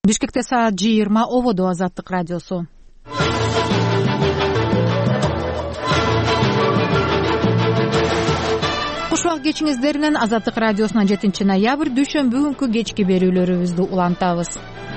Бишкекте саат 20 ободо Азаттык радиосу. Кушбак кечиңиздеринен Азаттык радиосунан 7-ноябрь дүйшөмбү күнкү кечки берүүлөрүбүздү улантабыз.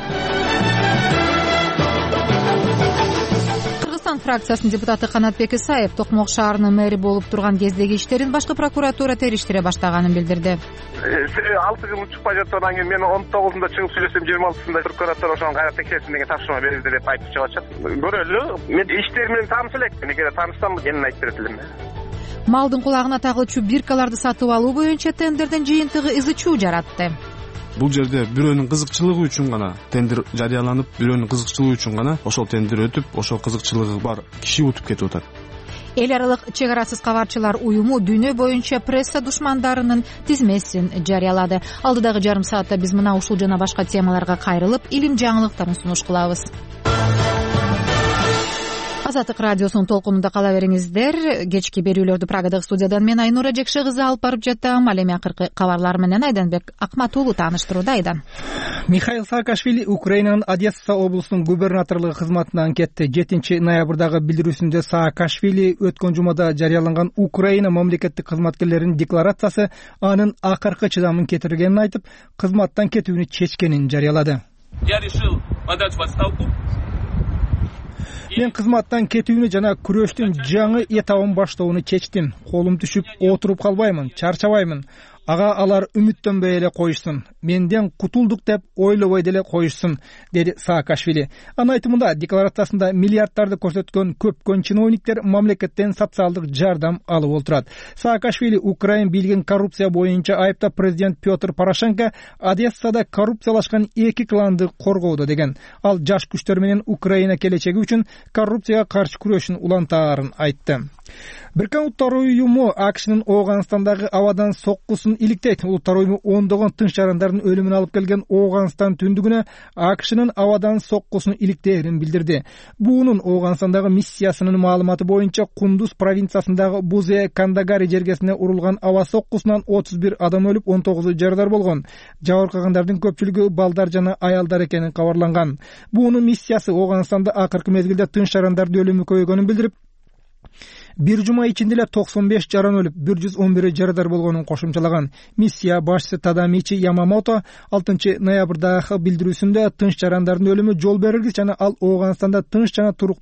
Кыргызстан фракциясынын депутаты Канатбек Исаев Токмок шаарынын мэри болуп турган кездеги иштерин башкы прокуратура териштире баштаганын билдирди. 6 жыл чыкпай жаткандан кийин мен 19-да чыгып сүйлөсөм, 26-сында прокуратура ошону кайра текшерсин деген тапшырма берилди деп айтып чыгып атышат. Көрөлү, мен иштер менен тааныш элекмин, эгер таанышсам кенен айтып берет элем. Малдын кулагына тагылчу биркаларды сатып алуу боюнча тендердин жыйынтыгы ызы-чуу жаратты. Бул жерде бирөөнүн кызыкчылыгы үчүн гана тендер жарыяланып, бирөөнүн кызыкчылыгы үчүн гана ошол тендер өтүп, ошол кызыкчылыгы бар киши утуп кетип атат. Эл аралык чек арасыз кабарчылар уюму дүйнө боюнча пресса душмандарынын тизмесин жарыялады. Алдыдагы жарым саатта биз мына ушул жана башка темаларга кайрылып, илим жаңылыктарын сунуш кылабыз. Азаттык радиосунун толкунунда кала бериңиздер. Кечки берүүлөрдү Прагадағы студиядан мен Айнура Жекше кызы алып барып жатам. Ал эми акыркы кабарлар менен Айданбек Акматуулу тааныштырууда. Айдан. Михаил Саакашвили Украинанын Одесса облусунун губернаторлугу кызматынан кетти. 7-ноябрдагы билдирүүсүндө Саакашвили өткөн жумада жарыяланган Украина мамлекеттик кызматкерлеринин декларациясы анын акыркы чыдамын кетиргенин айтып, кызматтан кетүүнү чечкенин жарыялады. Я решил подать в отставку. Мен кызматтан кетүүнү жана күрөштүн жаңы этабын баштоону чечтим. Колум түшүп отуруп калбаймын, чарчабаймын. Ага алар үмүттөнбөй эле коюшсун. Менден кутулдук деп ойлобой деле коюшсун, деди Саакашвили. Анын айтымында декларациясында миллиарддарды көрсөткөн көпкөн чиновниктер мамлекеттен социалдык жардам алып отурат. Саакашвили Украин бийлигин коррупция боюнча айыптап президент Петр Порошенко Одессада коррупциялашкан 2 кланды коргоодо деген. Ал жаш күчтөр менен Украина келечеги үчүн коррупцияга каршы күрөшүн улантаарын айтты. Бириккен Улуттар уюму АКШнын Ооганстандагы абадан соккусун иликтейт. Улуттар уюму ондогон тынч жарандардын өлүмүн алып келген Ооганстан түндүгүнө АКШнын абадан соккусун иликтээрин билдирди. Буунун Ооганстандагы миссиясынын маалыматы боюнча Кундуз провинциясындагы Бузе Кандагари жергесине урулган аба соккусунан 31 адам өлүп, 19 жарадар болгон. Жабыркагандардын көпчүлүгү балдар жана аялдар экени кабарланган. Буунун миссиясы Ооганстанда акыркы мезгилде тынч жарандардын өлүмү көбөйгөнүн билдирип, бир жума ичинде эле 95 жаран өлүп, 111 жарадар болгонун кошумчалаган. Миссия башчысы Тадамичи Ямамото 6-ноябрдагы билдирүүсүндө тынч жарандардын өлүмү жол берилгис жана ал Ооганстанда тынчтыкты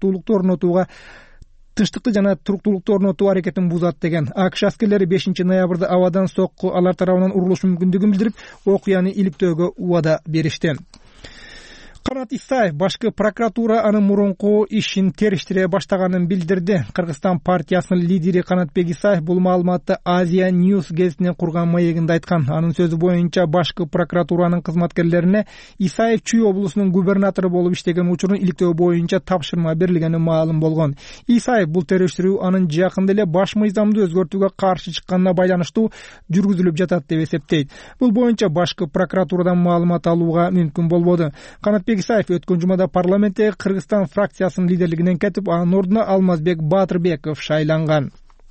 жана туруктуулукту орнотуу аракетин бузат деген. АКШ аскерлери 5-ноябрда абадан сокку алар тарабынан урулушу мүмкүндүгүн билдирип, окуяны иликтөөгө убада беришти. Канат Исаев башкы прокуратура анын мурунку ишин териштире баштаганын билдирди. Кыргызстан партиясынын лидери Канатбек Исаев бул маалыматты Азия Ньюс гезитине курган маегинде айткан. Анын сөзү боюнча башкы прокуратуранын кызматкерлерине Исаев Чүй облусунун губернатору болуп иштеген учурун иликтөө боюнча тапшырма берилгени маалым болгон. Исаев бул териштирүү анын жакында эле баш мыйзамды өзгөртүүгө каршы чыкканына байланыштуу жүргүзүлүп жатат деп эсептейт. Бул боюнча башкы прокуратурадан маалымат алууга мүмкүн болбоду. Канатбек Исаев өткөн жумада парламентте Кыргызстан фракциясынын лидерлигинен кетип, анын ордуна Алмазбек Батырбеков шайланган.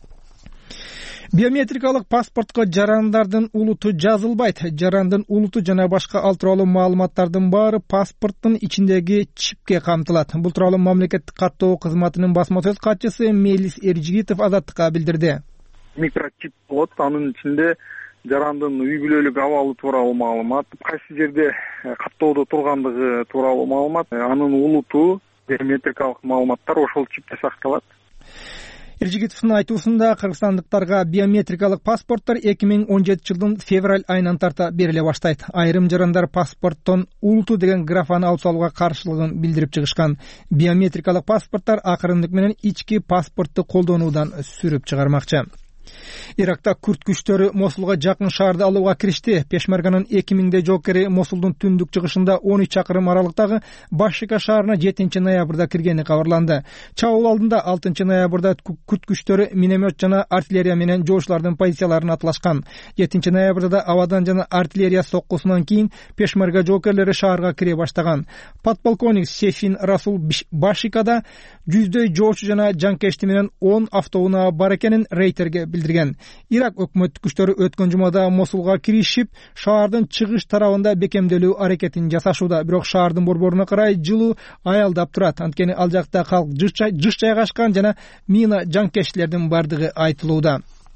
Биометрикалык паспортко жарандардын улуту жазылбайт. Жарандын улуту жана башка ал тууралуу маалыматтардын баары паспорттун ичиндеги чипке камтылат. Бул тууралуу мамлекеттик каттоо кызматынын басма сөз катчысы Мелис Эржигитов Азаттыкка билдирди. Микрочип болот, анын ичинде жарандын үй бүлөлүк абалы тууралуу маалымат, кайсы жерде каттоодо тургандыгы тууралуу маалымат, анын улуту, биометрикалык маалыматтар ошол чипте сакталат. Эржигитовдун айтуусунда кыргызстандыктарга биометрикалык паспорттор 2017 жылдын февраль айынан тарта бериле баштайт. Айрым жарандар паспорттон улуту деген графаны алып салууга каршылыгын билдирип чыгышкан. Биометрикалык паспорттор акырындык менен ички паспортту колдонуудан сүрүп чыгармакчы. Иракта күрд күчтөрү Мосулга жакын шаарды алууга киришти. Пешмерганын 2000 жоокери Мосулдун түндүк чыгышында 13 чакырым аралыктагы Башика шаарына 7-ноябрда киргени кабарланды. Чабуул алдында 6-ноябрда күрд күчтөрү миномет жана артиллерия менен жоочулардын позицияларын атлашкан. 7-ноябрда да абадан жана артиллерия соккусунан кийин пешмерга жоокерлери шаарга кире баштаган. Подполковник Сефин Расул Башикада 100 жоочу жана жанкешти менен 10 автоунаа бар экенин Рейтерге билдирди. билдирген. Ирак өкмөттүк күчтөрү өткөн жумада Мосулга киришип, шаардын чыгыш тарабында бекемделүү аракетин жасашууда. Бирок шаардын борборуна карай жылуу аялдап турат. Анткени ал жакта калк жыш жайгашкан жана мина жанкечтилердин бардыгы айтылууда.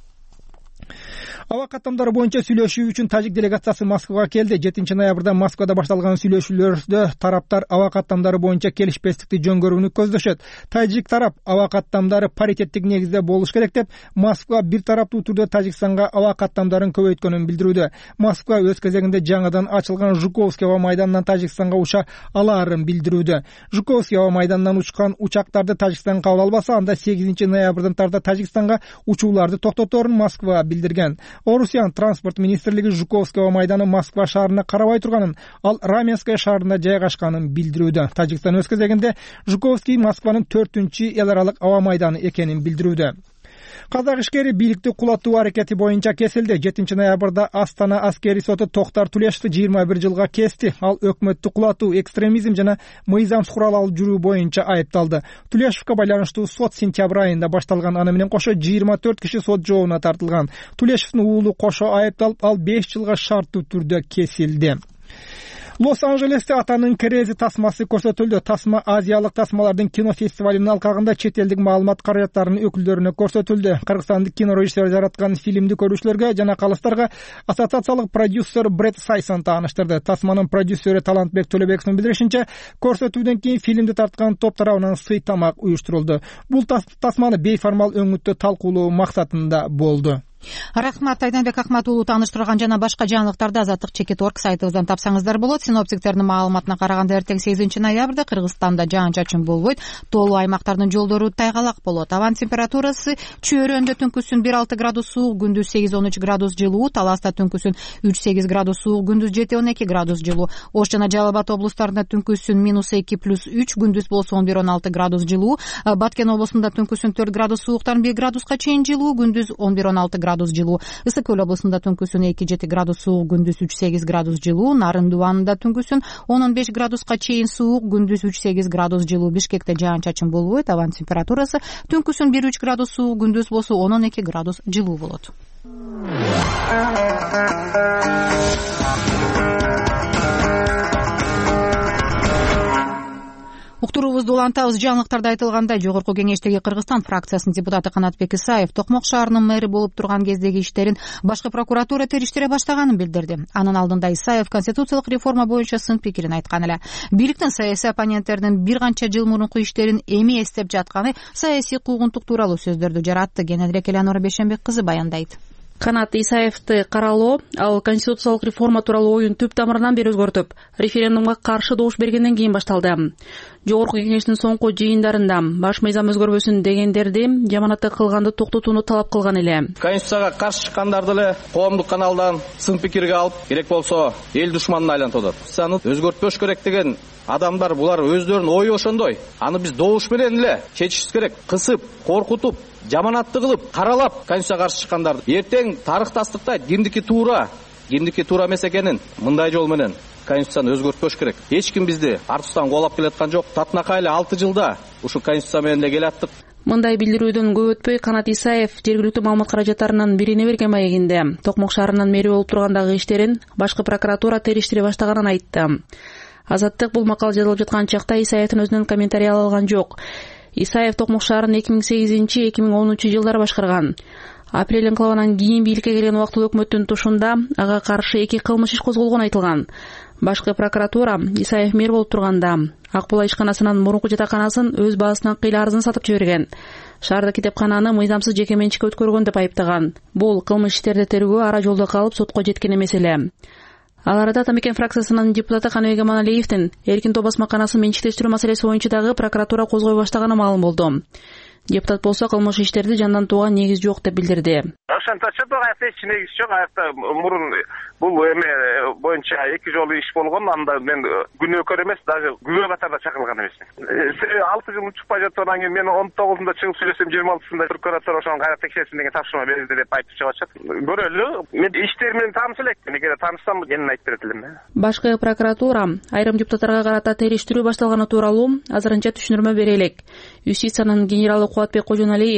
Аба каттамдары боюнча сүйлөшүү үчүн тажик делегациясы Москвага келди. 7-ноябрда Москвада башталган сүйлөшүүлөрдө тараптар аба каттамдары боюнча келишпестикти жөнгөрүүнү көздөшөт. Тажик тарап аба каттамдары паритеттик негизде болуш керек деп, Москва бир тараптуу түрдө Тажикстанга аба каттамдарын көбөйткөнүн билдирүүдө. Москва өз кезегинде жаңадан ачылган Жуковский аба майданынан Тажикстанга уча алаарын билдирүүдө. Жуковский аба майданынан учкан учактарды Тажикстан кабыл албаса, анда 8-ноябрдан тарта Тажикстанга учууларды токтоторун Москва билдирген. Орусиянын транспорт министрлиги Жуковский аба майданы Москва шаарына карабай турганын, ал Раменское шаарында жайгашканын билдирүүдө. Тажикстан өз кезегинде Жуковский Москванын 4-эл аралык аба майданы экенин билдирүүдө. Казак ишкери бийликти кулатуу аракети боюнча кесилди. 7-ноябрда Астана аскери соту Токтар Тулешовду 21 жылга кести. Ал өкмөттү кулатуу, экстремизм жана мыйзамсыз курал алып жүрүү боюнча айыпталды. Тулешовго байланыштуу сот сентябрь айында башталган. Аны менен кошо 24 киши сот жообуна тартылган. Тулешовдун уулу кошо айыпталып, ал 5 жылга шарттуу түрдө кесилди. Лос-Анжелесте атанын керези тасмасы көрсөтүлдү. Тасма Азиялык тасмалардын кинофестивалынын алкагында чет элдик маалымат каражаттарынын өкүлдөрүнө көрсөтүлдү. Кыргызстандык кинорежиссер жараткан фильмди көрүүчүлөргө жана калыстарга ассоциациялык продюсер Бред Сайсон тааныштырды. Тасманын продюсери Талантбек Төлөбековдун билдиришинче, көрсөтүүдөн кийин фильмди тарткан топ тарабынан сый тамак уюштурулду. Бул тасманы бейформал өңүттө талкуулоо максатында болду. Рахмат, Айданбек Ахмат уулу. Тааныштырган жана башка жаңылыктарды Азаттык Чекит.орг сайтыбыздан тапсаңыздар болот. Синоптиктердин маалыматына караганда эртең 8-ноябрда Кыргызстанда жаан-чачын болбойт. Тоолуу аймактардын жолдору тайгалак болот. Абан температурасы Чөйрөндө түнкүсүн 1-6 градус суук, күндүз 8-13 градус жылуу, Таласта түнкүсүн 3-8 градус суук, күндүз 7-12 градус жылуу. Ош жана Жалал Абад облустарында түнкүсүн -2+3, күндүз болсо 11-16 градус жылуу. Баткен облусунда түнкүсүн 4 градус сууктан 1 градуска чейин жылуу, күндүз 11-16 градус жылуу. Ысык Көл облусунда түнкүсүн 2-7 градус суук, күндүз 3-8 градус жылуу. Нарын Дубанында түнкүсүн 10-15 градуска чейин суук, күндүз 3-8 градус жылуу. Бишкекте жаан-чачын болбойт. Абан температурасы түнкүсүн 1-3 градус суук, күндүз болсо 10-12 градус жылуу болот. Уктуруубузду улантабыз. Жаңылыктарда айтылгандай, Жогорку Кеңештеги Кыргызстан фракциясынын депутаты Канатбек Исаев Токмок шаарынын мэри болуп турган кездеги иштерин башкы прокуратура териштире баштаганын билдирди. Анын алдында Исаев конституциялык реформа боюнча сын пикирин айткан эле. Бийликтин саясий оппоненттеринин бир канча жыл мурунку иштерин эми эстеп жатканы саясий куугунтук тууралуу сөздөрдү жаратты. Кененирээк Элеонора Бейшенбек кызы баяндайт. Канат Исаевди каралоо ал конституциялык реформа тууралуу оюн түп тамырынан бери өзгөртүп, референдумга каршы добуш бергенден кийин башталды. Жогорку Кеңештин соңку жыйындарында баш мыйзам өзгөрбөсүн дегендерди жаманатты кылганды токтотууну талап кылган эле. Конституцияга каршы чыккандарды эле коомдук каналдан сын пикирге алып, керек болсо эл душманына айлантып атат. Конституцияны өзгөртпөш керек деген адамдар булар өздөрүнүн ою ошондой. Аны биз добуш менен эле чечишибиз керек. Кысып, коркутуп, жаманатты кылып, каралап Конституцияга каршы чыккандарды эртең тарыхтастыкта кимдики туура эмес экенин мындай жол менен Конституцияны өзгөртпөш керек. Эч ким бизди артыбыздан кубалап келаткан жок. Татынакай эле 6 жылда ушу Конституция менен эле келаттык. Мындай билдирүүдөн көп өтпөй Канат Исаев жергиликтүү маалымат каражаттарынын бирине берген маегинде Токмок шаарынын мэри болуп тургандагы иштерин башкы прокуратура териштире баштаганын айтты. Азаттык бул макал жазылып жаткан чакта Исаевдин өзүнүн комментарий ала алган жок. Исаев Токмок шаарын 2008-2010 жылдары башкарган. Апрель инкылабынан кийин бийликке келген убактылуу өкмөттүн тушунда ага каршы 2 кылмыш иш козголгон айтылган. Башкы прокуратура Исаев мэр болуп турганда Акбула ишканасынын мурунку жатаканасын өз баасынан кыйла арызын сатып жиберген. Шаардык китепкананы мыйзамсыз жеке менчикке өткөргөн деп айыптаган. Бул кылмыш иштерди тергөө ара жолдо калып сотко жеткен эмес эле. Ал арада Атамекен фракциясынын депутаты Каныбек Аманалиевдин эркин тоо басмаканасын менчиктештирүү маселеси боюнча дагы прокуратура козгой баштаганы маалым болду. Депутат болсо кылмыш иштерди жандан тууган негиз жок деп билдирди. Ошентче аякта эч негиз жок. Аякта мурун бул эме боюнча 2 жолу иш болгон. Анда мен күнөөкөр эмес, даже күбө катарда чакырылган эмесмин. 6 жыл чыкпай жаткандан кийин мен 19-ында чыгып сүйлөсөм, 26-сында прокуратура ошону кайра текшерсин деген тапшырма берилди деп айтып чыгып атышат. Көрөлү. Мен иштер менен тааныш элекмин. Эгер таанышсам энени айтып берет элем. Башкы прокуратура айрым депутаттарга карата териштирүү башталганы тууралуу азырынча түшүндүрмө бере элек. Юстициянын генералы Кубатбек Кожоналиев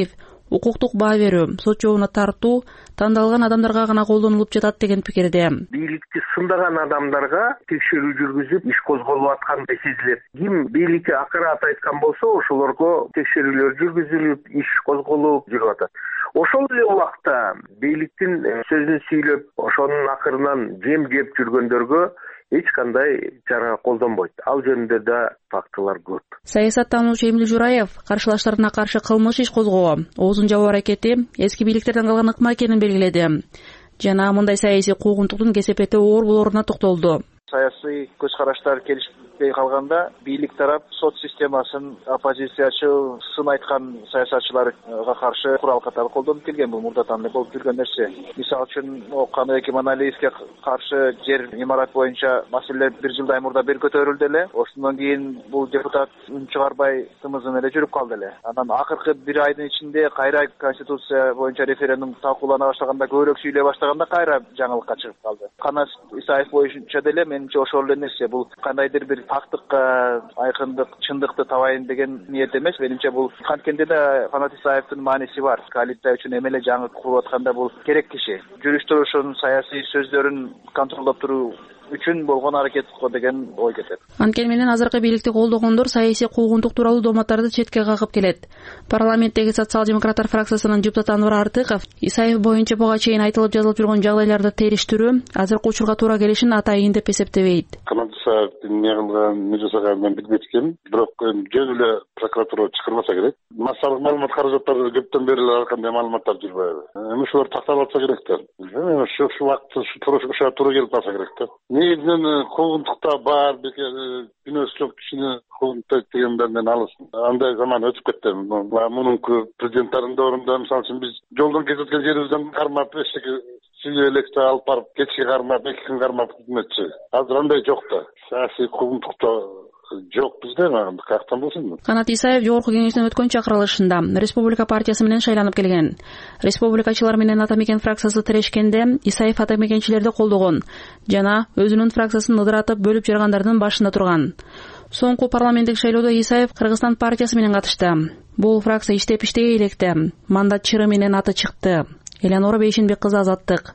укуктук баа берүү, сот жообуна тартуу тандалган адамдарга гана колдонулуп жатат деген пикирде. Бийликти сындаган адамдарга текшерүү жүргүзүп иш козголуп аткандай сезилет. Ким бийликке акырат айткан болсо, ошолорго текшерүүлөр жүргүзүлүп, иш козголуп жүрүп атат. Ошол эле убакта бийликтин сөзүн сүйлөп, ошонун акырынан жем жеп жүргөндөргө эч кандай чара колдонбойт. Ал жөнүндө да фактылар көп. Саясаттануучу Эмил Жураев каршылаштарына каршы кылмыш иш козгоо, оозун жабуу аракети эски бийликтерден калган ыкма экенин белгиледи жана мындай саясий куугунтуктун кесепети оор болоруна токтолду. Саясий көз караштар келишпей калганда бийлик тарап сот системасын оппозициячы сын айткан саясатчыларга каршы курал катары колдонуп келген. Бул мурдатан эле болуп жүргөн нерсе. Мисалы үчүн Каныбек Иманалиевге каршы жер имарат боюнча маселелер 1 жылдай мурда бир көтөрүлдү эле. Ошондон кийин бул депутат үн чыгарбай тымызын эле жүрүп калды эле. Анан акыркы 1 айдын ичинде кайра конституция боюнча референдум талкуулана баштаганда, көбүрөөк сүйлөй баштаганда кайра жаңылыкка чыгып калды. Канат Исаев боюнча деле менимче ошол эле нерсе. Бул кандайдыр бир фактыкка айкындык, чындыкты табайын деген ниет эмес. Менимче бул канткенде да Канат Исаевдин мааниси бар. Коалиция үчүн эмеле жаңы куруп атканда бул керек киши. Жүрүш-турушун, саясий сөздөрүн контролдоп туруу үчүн болгон аракет деген ой кетет. Анткени менен азыркы бийликти колдогондор саясий куугунтук тууралуу дооматтарды четке кагып келет. Парламенттеги социал-демократтар фракциясынын депутаты Анвар Артыков Исаев боюнча буга чейин айтылып жазылып жүргөн жагдайларды териштирүү азыркы учурга туура келишин атайын деп эсептебейт. Канат Исаевдин эмне кылган, эмне жасаганын мен билбейт экенмин. Бирок жөн эле прокуратура чакырбаса керек. Массалык маалымат каражаттары көптөн бери ар кандай маалыматтар жүрбөйбү. Эми ушулар такталып атса керек да. Ушу убакытта ушу туура келип калса керек да. Негизинен куугунтукта бар, күнөөсү жок кишини куугунтойт дегенден мен алысмын. Андай заман өтүп кетти. Мунунку президенттардын доорунда мисалы үчүн биз жолдон кетип аткан жерибизден кармап эчтеке сүйлөп электе алып барып кечке кармап, 2 күн кармап кетмекчи. Азыр андай жок да. Саясий куугунтукта жок бизде, каяктан болсун. Канат Исаев жогорку кеңештен өткөн чакырылышында Республика партиясы менен шайланып келген. Республикачылар менен Ата Мекен фракциясы тирешкенде Исаев Ата Мекенчилерди колдогон жана өзүнүн фракциясын ыдыратып бөлүп жаргандардын башында турган. Соңку парламенттик шайлоодо Исаев Кыргызстан партиясы менен катышты. Бул фракция иштеп электе. Мандат чыры менен аты чыкты. Элеонора Бейшенбек кызы, Азаттык.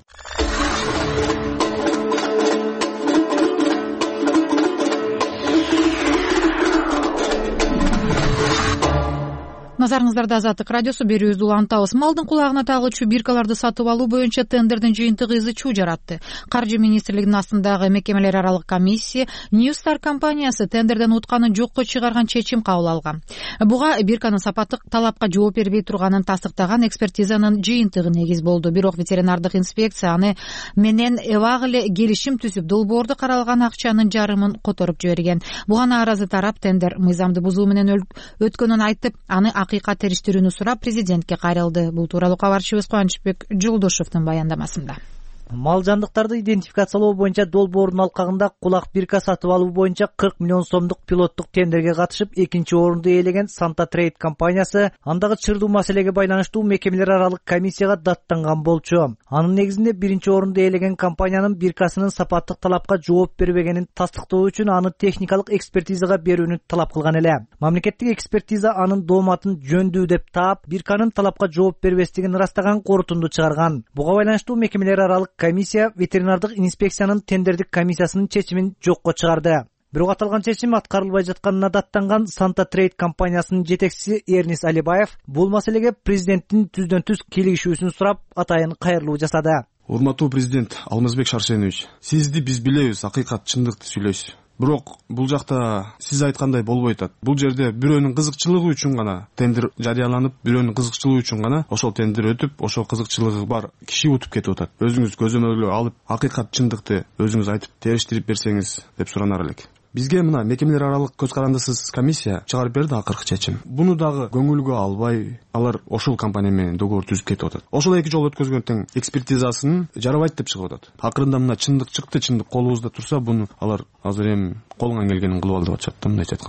Назарыңыздарда Азаттык радиосу, берүүбүздү улантабыз. Малдын кулагына тагылчу биркаларды сатып алуу боюнча тендердин жыйынтыгы ызы-чуу жаратты. Каржы министрлигинин астындагы мекемелер аралык комиссия Ньюстар компаниясы тендерден утканын жокко чыгарган чечим кабыл алган. Буга бирканын сапаттык талапка жооп бербей турганын тастыктаган экспертизанын жыйынтыгы негиз болду. Бирок ветеринардык инспекция аны менен эбак эле келишим түзүп, долбоордо каралган акчанын жарымын которуп жиберген. Буга нааразы тарап тендер мыйзамды бузуу менен өткөнүн айтып, аны акыйкат териштирүүнү сурап президентке кайрылды. Бул тууралуу кабарчыбыз Кубанычбек Жолдошевдун баяндамасында. Мал жандыктарды идентификациялоо боюнча долбоордун алкагында кулак бирка сатып алуу боюнча 40 миллион сомдук пилоттук тендерге катышып, экинчи орунду ээлеген Санта Трейд компаниясы андагы чырдуу маселеге байланыштуу мекемелер аралык комиссияга даттанган болчу. Анын негизинде биринчи орунду ээлеген компаниянын биркасынын сапаттык талапка жооп бербегенин тастыктоо үчүн аны техникалык экспертизага берүүнү талап кылган эле. Мамлекеттик экспертиза анын дооматын жөндүү деп таап, бирканын талапка жооп бербестигин ырастаган корутунду чыгарган. Буга байланыштуу мекемелер аралык комиссия ветеринардык инспекциянын тендердик комиссиясынын чечимин жокко чыгарды. Бирок аталган чечим аткарылбай жатканына даттанган Санта Трейд компаниясынын жетекчиси Эрнис Алибаев бул маселеге президенттин түздөн-түз кийлигишүүсүн сурап, атайын кайрылуу жасады. Урматтуу президент Алмазбек Шаршенович, сизди биз билебиз, акыйкат, чындыкты сүйлөйсүз. Бирок бул жакта сиз айткандай болбой атат. Бул жерде бирөөнүн кызыкчылыгы үчүн гана тендер жарыяланып, бирөөнүн кызыкчылыгы үчүн гана ошол тендер өтүп, ошол кызыкчылыгы бар киши утуп кетип атат. Өзүңүз көзөмөлгө алып, акыйкат, чындыкты өзүңүз айтып териштирип берсеңиз деп суранар элек. Бизге мына мекемелер аралык көз карандысыз комиссия чыгарып берди акыркы чечим. Буну дагы көңүлгө албай, алар ошол компания менен договор түзүп кетип атат. Ошол 2 жолу өткөзгөн тең экспертизасын жарабайт деп чыгып атат. Акырында мына чындык чыкты, чындык колубузда турса, буну алар азыр эми колуңан келгенин кылып ал деп атышат да, мындайча айтканда.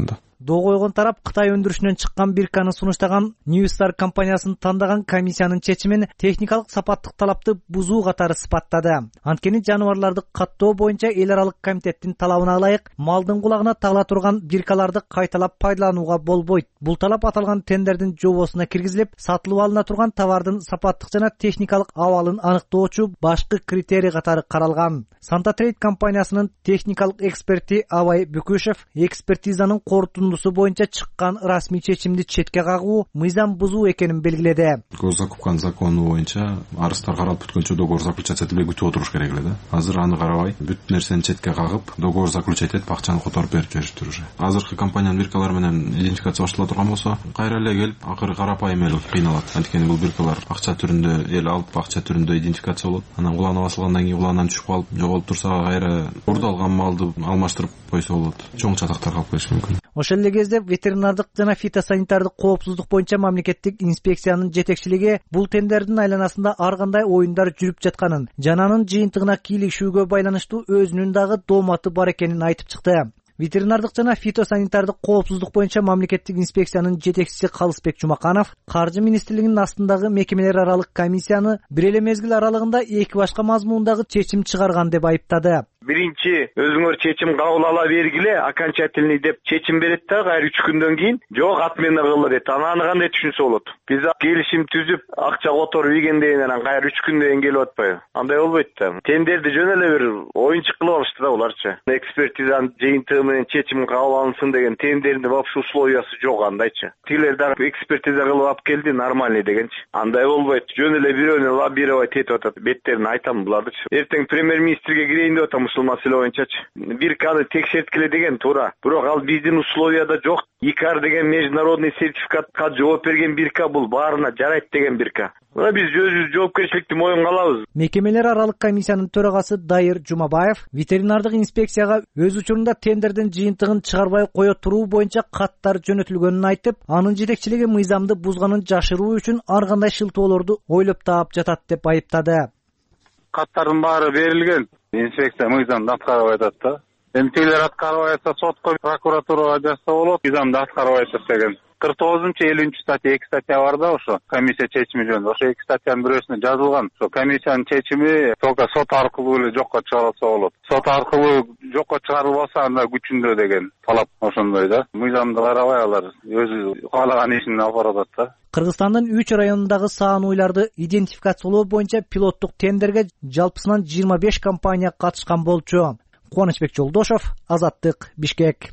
доо койгон тарап Кытай өндүрүшүнөн чыккан бирканы сунуштаган Newstar компаниясын тандаган комиссиянын чечимин техникалык сапаттык талапты бузуу катары сыпаттады. Анткени жаныбарларды каттоо боюнча эл аралык комитеттин талабына ылайык малдын кулагына тагыла турган биркаларды кайталап пайдаланууга болбойт. Бул талап аталган тендердин жобосуна киргизилип, сатылып алына турган товардын сапаттык жана техникалык абалын аныктоочу башкы критерий катары каралган. Santa Trade компаниясынын техникалык эксперти Абай Бүкүшев экспертизанын корутундусу боюнча чыккан расмий чечимди четке кагуу мыйзам бузуу экенин белгиледи. Госзакупканын закону боюнча арыздар каралып бүткөнчө договор заключать этилбей күтүп отуруш керек эле да. Азыр аны карабай, бүт нерсени четке кагып, договор заключать этип акчаны которуп берип жибериштир уже. Азыркы компаниянын биркалары менен идентификация баштала турган болсо, кайра эле келип, акыры карапайым эл кыйналат. Анткени бул биркалар акча түрүндө эл алып, акча түрүндө идентификация болот. Анан кулагына басылгандан кийин кулагынан түшүп калып, жоголуп турса, кайра урдалган малды алмаштырып койсо болот. Чоң чатактар калып кетиши мүмкүн. Ошол эле кезде ветеринардык жана фитосанитардык коопсуздук боюнча мамлекеттик инспекциянын жетекчилиги бул тендердин айланасында ар кандай оюндар жүрүп жатканын жана анын жыйынтыгына кийлигишүүгө байланыштуу өзүнүн дагы дооматы бар экенин айтып чыкты. Ветеринардык жана фитосанитардык коопсуздук боюнча мамлекеттик инспекциянын жетекчиси Калысбек Жумаканов Каржы министрлигинин астындагы мекемелер аралык комиссияны бир эле мезгил аралыгында эки башка мазмундагы чечим чыгарган деп айыптады. Биринчи өзүңөр чечим кабыл ала бергиле, окончательный деп чечим берет да, кайра 3 күндөн кийин жок отмена кылы дейт. Аны кандай түшүнсө болот? Биз келишим түзүп, акча которуп ийгенден кийин кайра 3 күндөн кийин келип атпайбы? Андай болбойт да. Тендерди жөн эле бир оюнчук кылып алышты да буларчы. Экспертизанын жыйынтыгы менен чечим кабыл алынсын деген тендердин вообще условиясы жок андайчы. Тилер дагы экспертиза кылып алып келди, нормальный дегенчи. Андай болбойт. Жөн эле бирөөнү лоббировать этип атат. Беттерин айтам булардычы. Эртең премьер-министрге кирейин деп атам ушул маселе боюнчачы. Бирканы текшерткиле деген туура. Бирок ал биздин условияда жок. ИКАР деген международный сертификатка жооп берген бирка, бул баарына жарайт деген бирка. Мына биз өзүбүз жоопкерчиликти моюнга алабыз. Мекемелер аралык комиссиянын төрагасы Дайыр Жумабаев ветеринардык инспекцияга өз учурунда тендердин жыйынтыгын чыгарбай кое туруу боюнча каттар жөнөтүлгөнүн айтып, анын жетекчилиги мыйзамды бузганын жашыруу үчүн ар кандай шылтоолорду ойлоп таап жатат деп айыптады. Каттардын баары берилген. Инспекция мыйзамды аткарбай атат да. Эмтилер аткарбай атса сотко, прокуратурага жазса болот. Мыйзамды аткарбай атат деген. 49-50 статья 2 статья бар да ошо комиссия чечими жөнүндө. Ошо 2 статьянын бирөөсүндө жазылган. Ошо комиссиянын чечими только сот аркылуу эле жокко чыгарылса болот. Сот аркылуу жокко чыгарылбаса анда күчүндө деген талап ошондой да. Мыйзамды карабай алар өзү каалаган ишин алып барат да. Кыргызстандын 3 районундагы саан уйларды идентификациялоо боюнча пилоттук тендерге жалпысынан 25 компания катышкан болчу. Кубанычбек Жолдошов, Азаттык, Бишкек.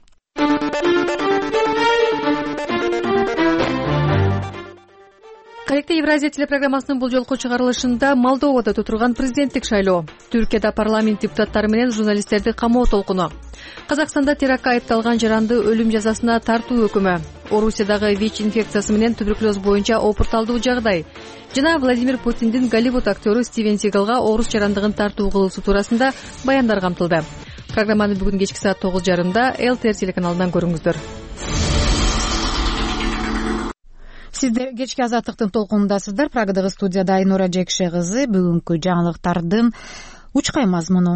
Калектив Евразия телепрограммасынын бул жолку чыгарылышында Молдовада өтө турган президенттик шайлоо, Түркияда парламент депутаттары менен журналисттерди камоо толкуну, Казакстанда терактка айыпталган жаранды өлүм жазасына тартуу өкүмү, Орусиядагы ВИЧ инфекциясы менен туберкулез боюнча опурталдуу жагдай жана Владимир Путиндин Голливуд актёру Стивен Сигалга орус жарандыгын тартуу кылуусу туурасында баяндар камтылды. Программаны бүгүн кечки саат 9:30 ЛТР телеканалынан көрүңүздөр. Сиздер кечки Азаттыктын толкунундасыздар. Прагадагы студияда Айнура Жекше кызы. Бүгүнкү жаңылыктардын учкай мазмуну.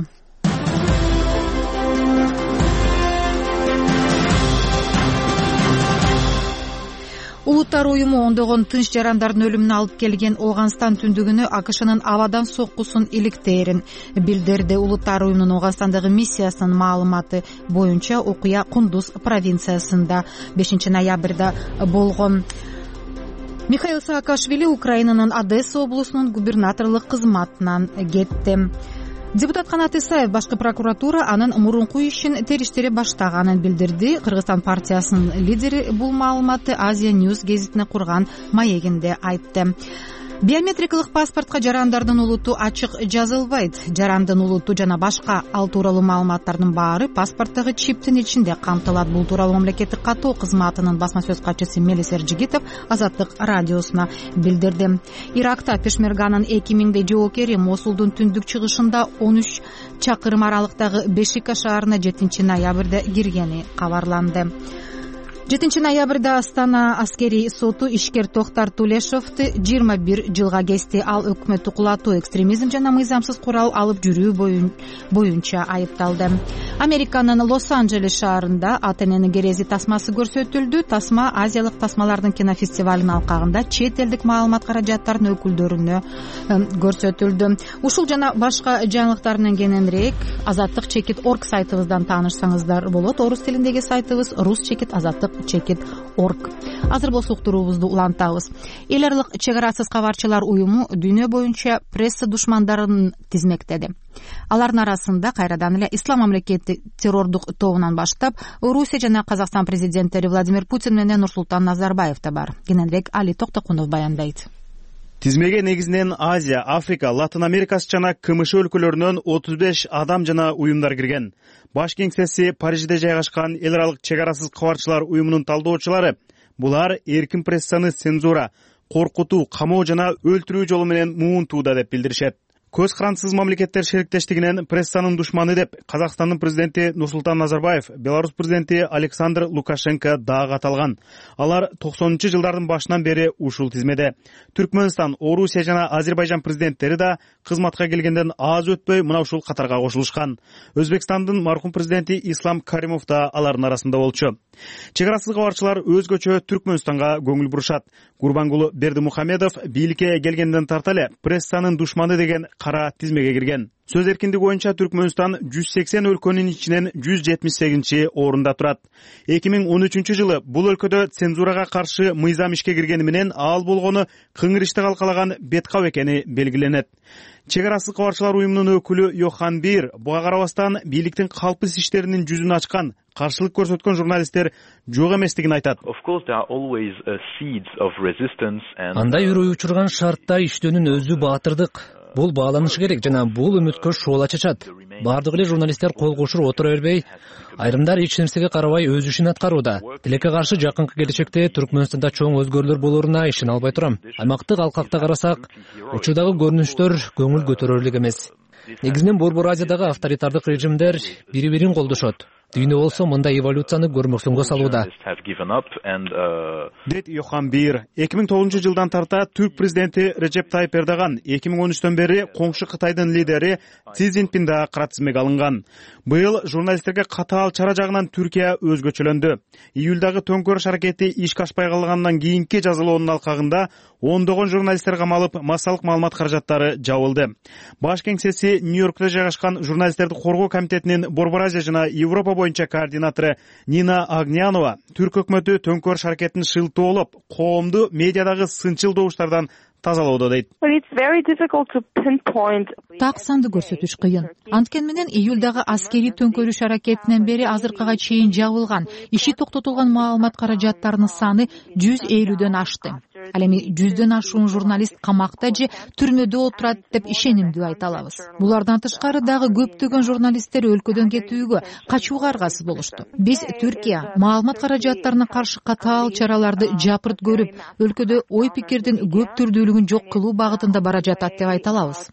Улуттар уюму ондогон тынч жарандардын өлүмүнө алып келген Ооганстан түндүгүнө АКШнын абадан соккусун иликтээрин билдирди. Улуттар уюмунун Ооганстандагы миссиясынын маалыматы боюнча окуя Кундуз провинциясында 5 ноябрда болгон. Михаил Саакашвили Украинанын Одесса облусунун губернаторлук кызматынан кетти. Депутат Канат Исаев башкы прокуратура анын мурунку ишин териштире баштаганын билдирди. Кыргызстан партиясынын лидери бул маалыматты Азия Ньюс гезитине курган маегинде айтты. Биометрикалык паспортко жарандардын улуту ачык жазылбайт. Жарандын улуту жана башка ал тууралуу маалыматтардын баары паспорттогу чиптин ичинде камтылат. Бул тууралуу мамлекеттик каттоо кызматынын басма сөз катчысы Мелис Эржигитов Азаттык радиосуна билдирди. Иракта Пешмерганын 2000 жоокери Мосулдун түндүк чыгышында 13 чакырым аралыктагы Бешика шаарына 7 ноябрда киргени кабарланды. 7 ноябрда Астана аскери соту ишкер Тохтар Тулешовду 21 жылга кести. Ал өкмөттү кулатуу, экстремизм жана мыйзамсыз курал алып жүрүү боюнча айыпталды. Американын Лос-Анджелес шаарында АТНнын керези тасмасы көрсөтүлдү. Тасма Азиялык тасмалардын кинофестивалынын алкагында чет элдик маалымат каражаттарынын өкүлдөрүнө көрсөтүлдү. Ушул жана башка жаңылыктар менен кененирээк azatlyk.org сайтыбыздан таанышсаңыздар болот. Орус тилиндеги сайтыбыз rus.azatlyk.org. Азыр болсо уктуруубузду улантабыз. Эл аралык чек арасыз кабарчылар уюму дүйнө боюнча пресса душмандарын тизмектеди. Алардын арасында кайрадан эле Ислам мамлекети террордук тобунан баштап Орусия жана Казакстан президенттери Владимир Путин менен Нурсултан Назарбаев да бар. Кененирээк Али Токтокунов баяндайт. Тизмеге негизинен Азия, Африка, Латын Америкасы жана КМШ өлкөлөрүнөн 35 адам жана уюмдар кирген. Баш кеңсеси Парижде жайгашкан эл аралык чек арасыз кабарчылар уюмунун талдоочулары булар эркин прессаны цензура, коркутуу, камоо жана өлтүрүү жолу менен муунтууда деп билдиришет. Көз карансыз мамлекеттер шериктештигинен прессанын душманы деп Казакстандын президенти Нурсултан Назарбаев, Беларусь президенти Александр Лукашенко дагы аталган. Алар 90-жылдардын башынан бери ушул тизмеде. Түркмөнстан, Орусия жана Азербайжан президенттери да кызматка келгенден аз өтпөй мына ушул катарга кошулушкан. Өзбекстандын мархум президенти Ислам Каримов да алардын арасында болчу. Чек арасыз кабарчылар өзгөчө Түркмөнстанга көңүл бурушат. Гурбангулу Бердимухамедов бийликке келгенден тарта эле прессанын душманы деген кара тизмеге кирген. Сөз эркиндиги боюнча Түркмөнстан 180 өлкөнүн ичинен 178-орунда турат. 2013-жылы бул өлкөдө цензурага каршы мыйзам ишке киргени менен ал болгону кыңгырышты калкалаган беткап экени белгиленет. Чек арасыз кабарчылар уюмунун өкүлү Йохан Бир буга карабастан бийликтин калпсыз иштеринин жүзүн ачкан, каршылык көрсөткөн журналисттер жок эместигин айтат. Андай үрөй учурган шартта иштөөнүн өзү баатырдык. Бул бааланышы керек жана бул үмүткө шоола чачат. Бардык эле журналисттер кол кошур отура бербей, айрымдар эч нерсеге карабай өз ишин аткарууда. Тилекке каршы жакынкы келечекте Түркмөнстанда чоң өзгөрүүлөр болоруна ишене албай турам. Аймактык алкакта карасак, учурдагы көрүнүштөр көңүл көтөрөрлүк эмес. Негизинен Борбор Азиядагы авторитардык режимдер бири-бирин колдошот. Дүйнө болсо мындай эволюцияны көрмөксөнгө салууда. Дет Йохан Бир 2009-жылдан тарта түрк президенти Режеп Тайып Эрдоган 2013-төн бери коңшу Кытайдын лидери Си Цзиньпин да кара тизмеге алынган. Быйыл журналисттерге катаал чара жагынан Түркия өзгөчөлөндү. Июлдагы төңкөрүш аракети ишке ашпай калгандан кийинки жазалоонун алкагында ондогон журналисттер камалып, массалык маалымат каражаттары жабылды. Баш кеңсеси Нью-Йоркто жайгашкан журналисттерди коргоо комитетинин Борбор Азия жана Европа боюнча координатору Нина Агнянова түрк өкмөтү төңкөрүш аракетин шылтоолоп, коомду медиадагы сынчыл добуштардан тазалоодо дейт. Так санды көрсөтүш кыйын. Анткени менен июлдагы аскерий төңкөрүш аракетинен бери азыркыга чейин жабылган, иши токтотулган маалымат каражаттарынын саны 150дөн ашты. Ал эми 100дөн ашуун журналист камакта же түрмөдө отурат деп ишенимдүү айта алабыз. Булардан тышкары дагы көптөгөн журналисттер өлкөдөн кетүүгө, качууга аргасыз болушту. Биз Түркия маалымат каражаттарына каршы катаал чараларды жапырт көрүп, өлкөдө ой пикирдин көп түрдүүлүгүн жок кылуу багытында бара жатат деп айта алабыз.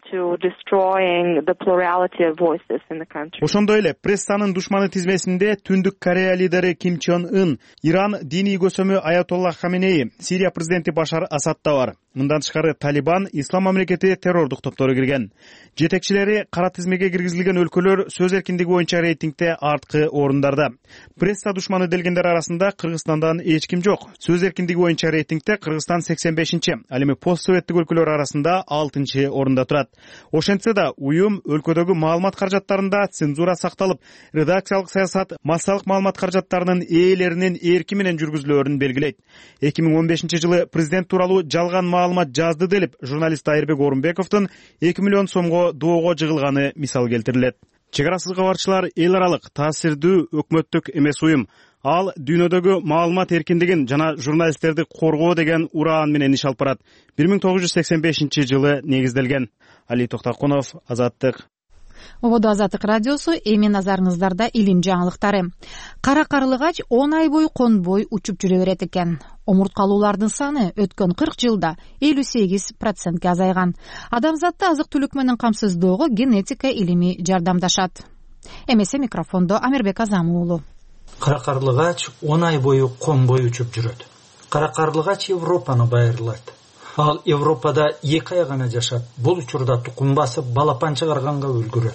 Ошондой эле прессанын душманы тизмесинде Түндүк Корея лидери Ким Чен Ын, Иран диний көсөмү Аятолла Хаменеи, Сирия президенти Башар Асад да бар. Мындан тышкары Талибан, Ислам мамлекети террордук топтору кирген. Жетекчилери кара тизмеге киргизилген өлкөлөр сөз эркиндиги боюнча рейтингде арткы орундарда. Пресса душманы делгендер арасында Кыргызстандан эч ким жок. Сөз эркиндиги боюнча рейтингде Кыргызстан 85-чи, ал эми постсоветтик өлкөлөр арасында 6-чы орунда турат. Ошентсе да уюм өлкөдөгү маалымат каражаттарында цензура сакталып, редакциялык саясат массалык маалымат каражаттарынын ээлеринин эрки менен жүргүзүлөөрүн белгилейт. 2015-жылы президент тууралуу жалган маалымат жазды делип, журналист Айырбек Орунбековдун 2 миллион сомго доого жыгылганы мисал келтирилет. Чек арасыз кабарчылар эл аралык таасирдүү өкмөттүк эмес уюм. Ал дүйнөдөгү маалымат эркиндигин жана журналисттерди коргоо деген ураан менен иш алып барат. 1985-жылы негизделген. Али Токтокунов, Азаттык. Ободо Азаттык радиосу, эми назарыңыздарда илим жаңылыктары. Кара карлыгач 10 ай бою конбой учуп жүрө берет экен. Омурткалуулардын саны өткөн 40 жылда 58%ке азайган. Адамзатты азык-түлүк менен камсыздоого генетика илими жардамдашат. Эмесе микрофондо Амирбек Азам уулу. Кара карлыгач 10 ай бою конбой учуп жүрөт. Кара карлыгач Европаны байырлайт. Ал Европада 2 ай гана жашап, бул учурда тукум басып балапан чыгарганга үлгүрөт.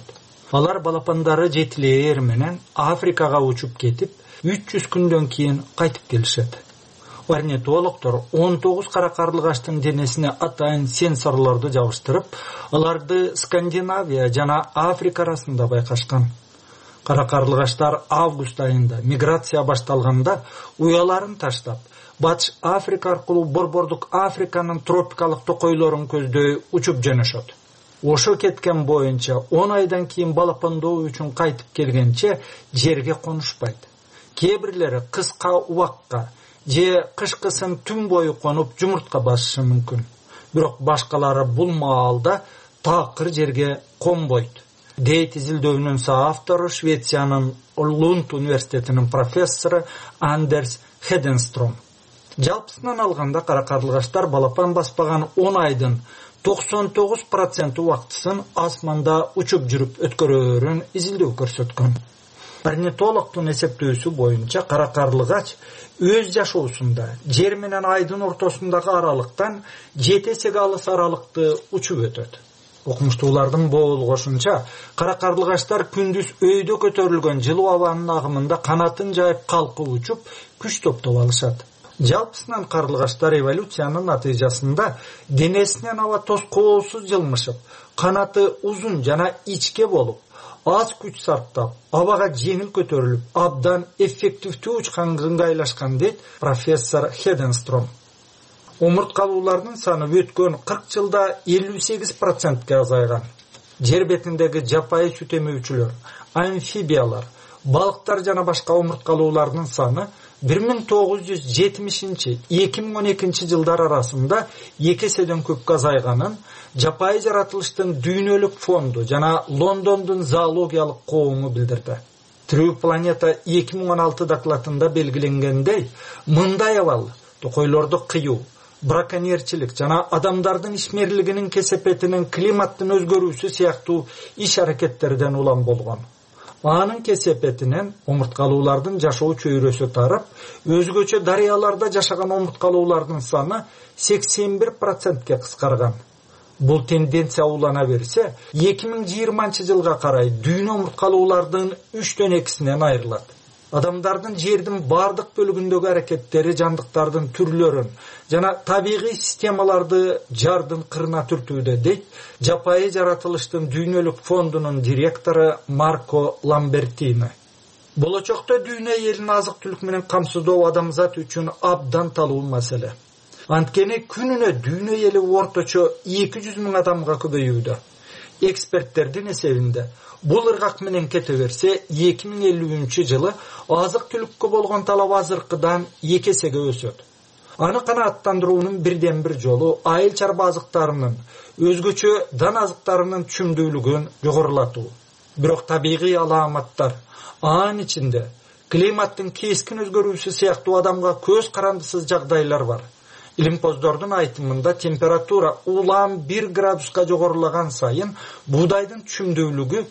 Алар балапандары жетилээр менен Африкага учуп кетип, 300 күндөн кийин кайтып келишет. Орнитологдор 19 каракарлыгачтын денесине атайын сенсорлорду жабыштырып, аларды Скандинавия жана Африка арасында байкашкан. Каракарлыгачтар август айында миграция башталганда уяларын таштап, Батыш Африка аркылуу Борбордук Африканын тропикалык токойлорун көздөй учуп жөнөшөт. Ошо кеткен боюнча 10 айдан кийин балапандоо үчүн кайтып келгенче жерге конушпайт. Кээ бирлери кыска убакка же кышкысын түн бою конуп жумуртка басышы мүмкүн. Бирок башкалары бул маалда такыр жерге конбойт. Дейт изилдөөнүн соавтору Швециянын Лунд университетинин профессору Андерс Хеденстром. Жалпысынан алганда каракарлыгачтар балапан баспаган 10 айдын 99% убактысын асманда учуп жүрүп өткөрөөрүн изилдөө көрсөткөн. Орнитологдун эсептөөсү боюнча каракарлыгач өз жашоосунда жер менен айдын ортосундагы аралыктан 7 эсеге алыс аралыкты учуп өтөт. Окумуштуулардын боолгошунча, каракарлыгачтар күндүз өйдө көтөрүлгөн жылуу абанын агымында канатын жайып калкып учуп, күч топтоп алышат. Жалпысынан карлыгачтар эволюциянын натыйжасында денесинен аба тоскоосуз жылмышып, канаты узун жана ичке болуп, аз күч сарптап, абага жеңил көтөрүлүп, абдан эффективдүү учканга ыңгайлашкан дейт профессор Хеденстром. Омурткалуулардын саны өткөн 40 жылда 58%ке азайган. Жер бетиндеги жапайы сүт эмүүчүлөр, амфибиялар, балыктар жана башка омурткалуулардын саны 1970-2012 жылдар арасында 2 эседен көпкө азайганын Жапайы жаратылыштын дүйнөлүк фонду жана Лондондун зоологиялык коому билдирди. Тирүү планета 2016 докладында белгиленгендей, мындай абал токойлорду кыюу, браконьерчилик жана адамдардын ишмерлигинин кесепетинин климаттын өзгөрүүсү сыяктуу иш аракеттерден улам болгон. Анын кесепетинен омурткалуулардын жашоо чөйрөсү тарып, өзгөчө дарыяларда жашаган омурткалуулардын саны 81%ке кыскарган. Бул тенденция улана берсе, 2020 жылга карай дүйнө омурткалуулардын 3/2-синен айрылат. Адамдардын жердин бардык бөлүгүндөгү аракеттери жандыктардын түрлөрүн жана табигый системаларды жардын кырына түртүүдө дейт Жапайы жаратылыштын дүйнөлүк фондунун директору Марко Ламбертини. Болочокто дүйнө элин азык түлүк менен камсыздоо адамзат үчүн абдан талуу маселе. Анткени күнүнө дүйнө эли орточо 200 000 адамга көбөйүүдө. Эксперттердин эсебинде бул ыргак менен кете берсе 2050 жылы азык түлүккө болгон талап азыркыдан 2 эсеге өсөт. Аны канааттандыруунун бирден бир жолу айыл чарба азыктарынын, өзгөчө дан азыктарынын түшүмдүүлүгүн жогорулатуу. Бирок табигый аламаттар, анын ичинде климаттын кескин өзгөрүүсү сыяктуу адамга көз карандысыз жагдайлар бар. Илимпоздордун айтымында температура улам 1 градуска жогорулаган сайын буудайдын түшүмдүүлүгү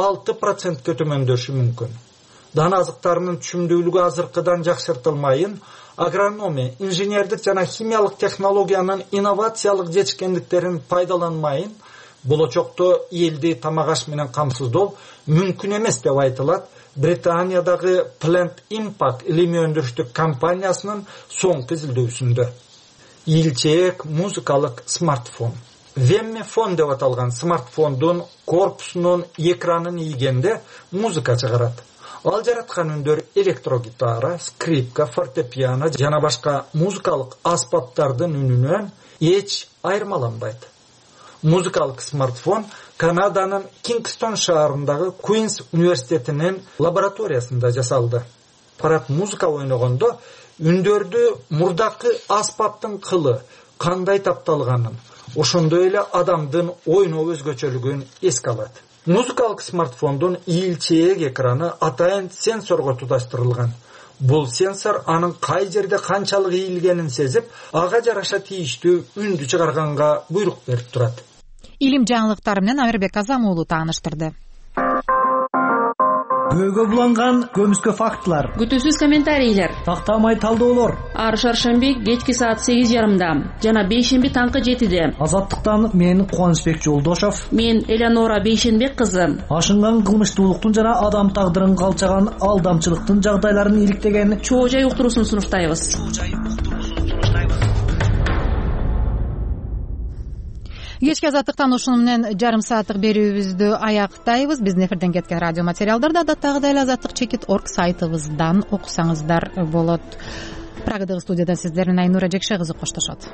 6%ке төмөндөшү мүмкүн. Дан азыктарынын түшүмдүүлүгү азыркыдан жакшыртылмайын, агрономия, инженердик жана химиялык технологиянын инновациялык жетишкендиктерин пайдаланмайын, болочокто элди тамак-аш менен камсыздоо мүмкүн эмес деп айтылат Британиядагы Plant Impact илимий өндүрүштүк компаниясынын соңку изилдөөсүндө. Илчек музыкалык смартфон. Веммефон деп аталган смартфондун корпусунун экранын ийгенде музыка чыгарат. Ал жараткан үндөр электрогитара, скрипка, фортепиано жана башка музыкалык аспаптардын үнүнөн эч айырмаланбайт. Музыкалык смартфон Канаданын Кингстон шаарындагы Куинс университетинин лабораториясында жасалды. Аппарат музыка ойногондо үндөрдү мурдакы аспаптын кылы кандай тапталганын, ошондой эле адамдын ойноо өзгөчөлүгүн эске алат. Музыкалык смартфондун ийилчээк экраны атайын сенсорго туташтырылган. Бул сенсор анын кай жерде канчалык ийилгенин сезип, ага жараша тийиштүү үндү чыгарганга буйрук берип турат. Илим жаңылыктары менен Амирбек Азам уулу тааныштырды. көөгө буланган көмүскө фактылар, күтүүсүз комментарийлер, тактамай талдоолор. Ар шаршемби кечки саат 8:30 жана бейшемби таңкы 7:00. Азаттыктан мен Кубанычбек Жолдошов, мен Элеонора Бейшенбек кызы. Ашынган кылмыштуулуктун жана адам тагдырын калчаган алдамчылыктын жагдайларын иликтеген чоо жай уктуруусун сунуштайбыз. Кечки азаттыктан ушуну менен жарым сааттык берүүбүздү аяктайбыз. Биздин эфирден кеткен радио материалдарды адаттагыдай эле azatlyk.org сайтыбыздан окусаңыздар болот. Прагадагы студиядан сиздер менен Айнура Жекше кызы коштошот.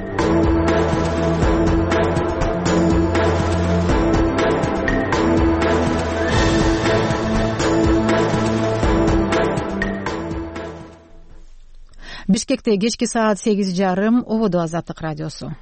Бишкекте кечки саат 8:30 Ободо Азаттык радиосу.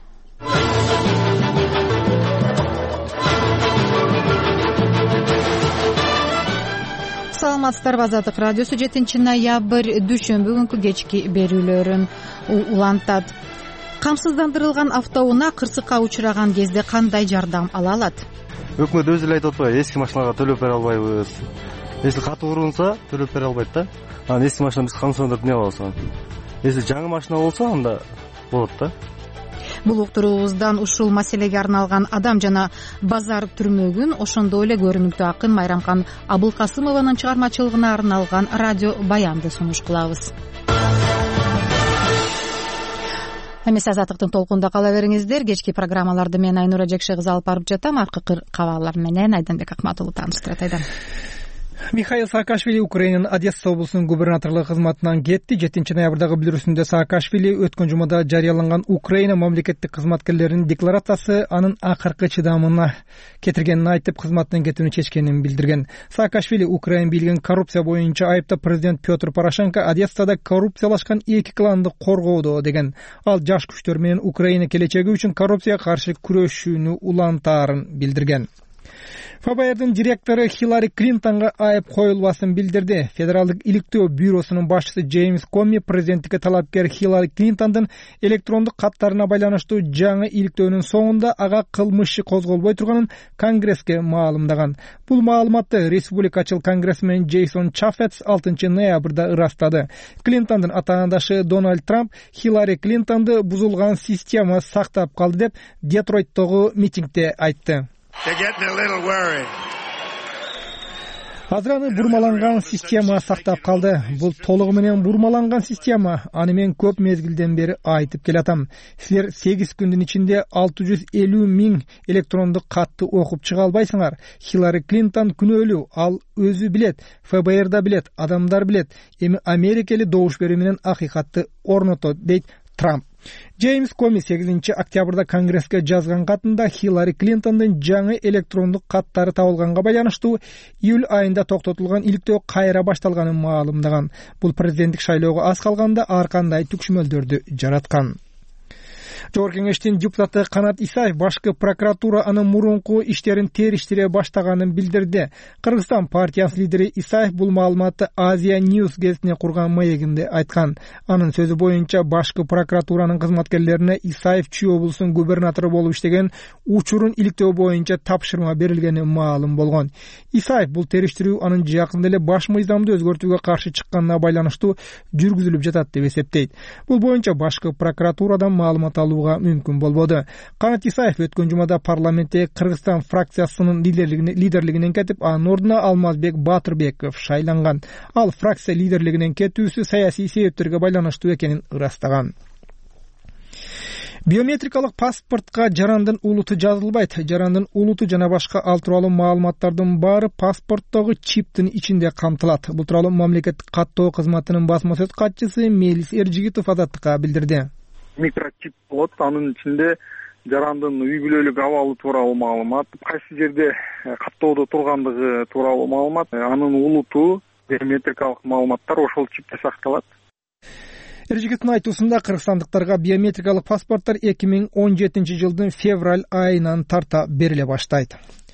Саламатсыздарбы, Азаттык радиосу 7 ноябрь дүйшөмбү күнкү кечки берүүлөрүн улантат. Камсыздандырылган автоунаа кырсыкка учураган кезде кандай жардам ала алат? Өкмөт өзү эле айтып атпайбы, эски машиналарга төлөп бере албайбыз. Если катуу урунса, төлөп бере албайт да. Анан эски машина биз камсыздандырып эмне кылабыз анан? Если жаңы машина болсо, анда болот да. Бул уктуруубуздан ушул маселеге арналган Адам жана базар түрмөгүн, ошондой эле көрүнүктүү акын Майрамкан Абылкасымованын чыгармачылыгына арналган радио баянды сунуш кылабыз. Эмесе Азаттыктын толкунда кала бериңиздер. Кечки программаларды мен Айнура Жекше кызы алып барып жатам. Аркы кабарлар менен Айданбек Акматулу тааныштырат. Айдан. Михаил Саакашвили Украинанын Одесса облусунун губернаторлук кызматынан кетти. 7 ноябрдагы билдирүүсүндө Саакашвили өткөн жумада жарыяланган Украина мамлекеттик кызматкерлеринин декларациясы анын акыркы чыдамына кетиргенин айтып, кызматтан кетүүнү чечкенин билдирген. Саакашвили Украина бийлигин коррупция боюнча айыптап президент Петр Порошенко Одессада коррупциялашкан 2 кланды коргоодо деген. Ал жаш күчтөр менен Украина келечеги үчүн коррупцияга каршы күрөшүүнү улантаарын билдирген. ФБРдин директору Хиллари Клинтонго айып коюлбасын билдирди. Федералдык иликтөө бюросунун башчысы Джеймс Коми президенттикке талапкер Хиллари Клинтондун электрондук каттарына байланыштуу жаңы иликтөөнүн соңунда ага кылмыш иши козголбой турганын Конгресске маалымдаган. Бул маалыматты республикачыл конгрессмен Джейсон Чаффетс 6 ноябрда ырастады. Клинтондун атаандашы Дональд Трамп Хиллари Клинтонду бузулган система сактап калды деп Детройттогу митингде айтты. Азыраны бурмаланган система сактап калды. Бул толугу менен бурмаланган система. Аны мен көп мезгилден бери айтып келатам. Силер 8 күндүн ичинде 650 000 электрондук катты окуп чыга албайсыңар. Хиллари Клинтон күнөөлүү, ал өзү билет, ФБР да билет, адамдар билет. Эми Америка эли добуш берүү менен акыйкатты орнотот, дейт Трамп. Джеймс Коми 8 октябрда Конгресске жазган катында Хиллари Клинтондун жаңы электрондук каттары табылганга байланыштуу июль айында токтотулган иликтөө кайра башталганын маалымдаган. Бул президенттик шайлоого аз калганда ар кандай түкшмөлдөрдү жараткан. Жогорку кеңештин депутаты Канат Исаев башкы прокуратура анын мурунку иштерин териштире баштаганын билдирди. Кыргызстан партиясынын лидери Исаев бул маалыматты Азия News гезитине курган маегинде айткан. Анын сөзү боюнча башкы прокуратуранын кызматкерлерине Исаев Чүй облусунун губернатору болуп иштеген учурун иликтөө боюнча тапшырма берилгени маалым болгон. Исаев бул териштирүү анын жакында эле баш мыйзамды өзгөртүүгө каршы чыкканына байланыштуу жүргүзүлүп жатат деп эсептейт. Бул боюнча башкы прокуратурадан маалымат алууга мүмкүн болбоду. Канат Исаев өткөн жумада парламентте Кыргызстан фракциясынын лидерлигинен кетип, анын ордуна Алмазбек Батырбеков шайланган. Ал фракция лидерлигинен кетүүсү саясий себептерге байланыштуу экенин ырастаган. Биометрикалык паспортко жарандын улуту жазылбайт. Жарандын улуту жана башка ал тууралуу маалыматтардын баары паспорттогу чиптин ичинде камтылат. Бул тууралуу мамлекеттик каттоо кызматынын басма сөз катчысы Мелис Эржигитов Азаттыкка билдирди. Микрочип болот, анын ичинде жарандын үй бүлөлүк абалы тууралуу маалымат, кайсы жерде каттоодо тургандыгы тууралуу маалымат, анын улуту, биометрикалык маалыматтар ошол чипте сакталат. Эржигиттин айтуусунда кыргызстандыктарга биометрикалык паспорттор 2017 жылдын февраль айынан тарта бериле баштайт.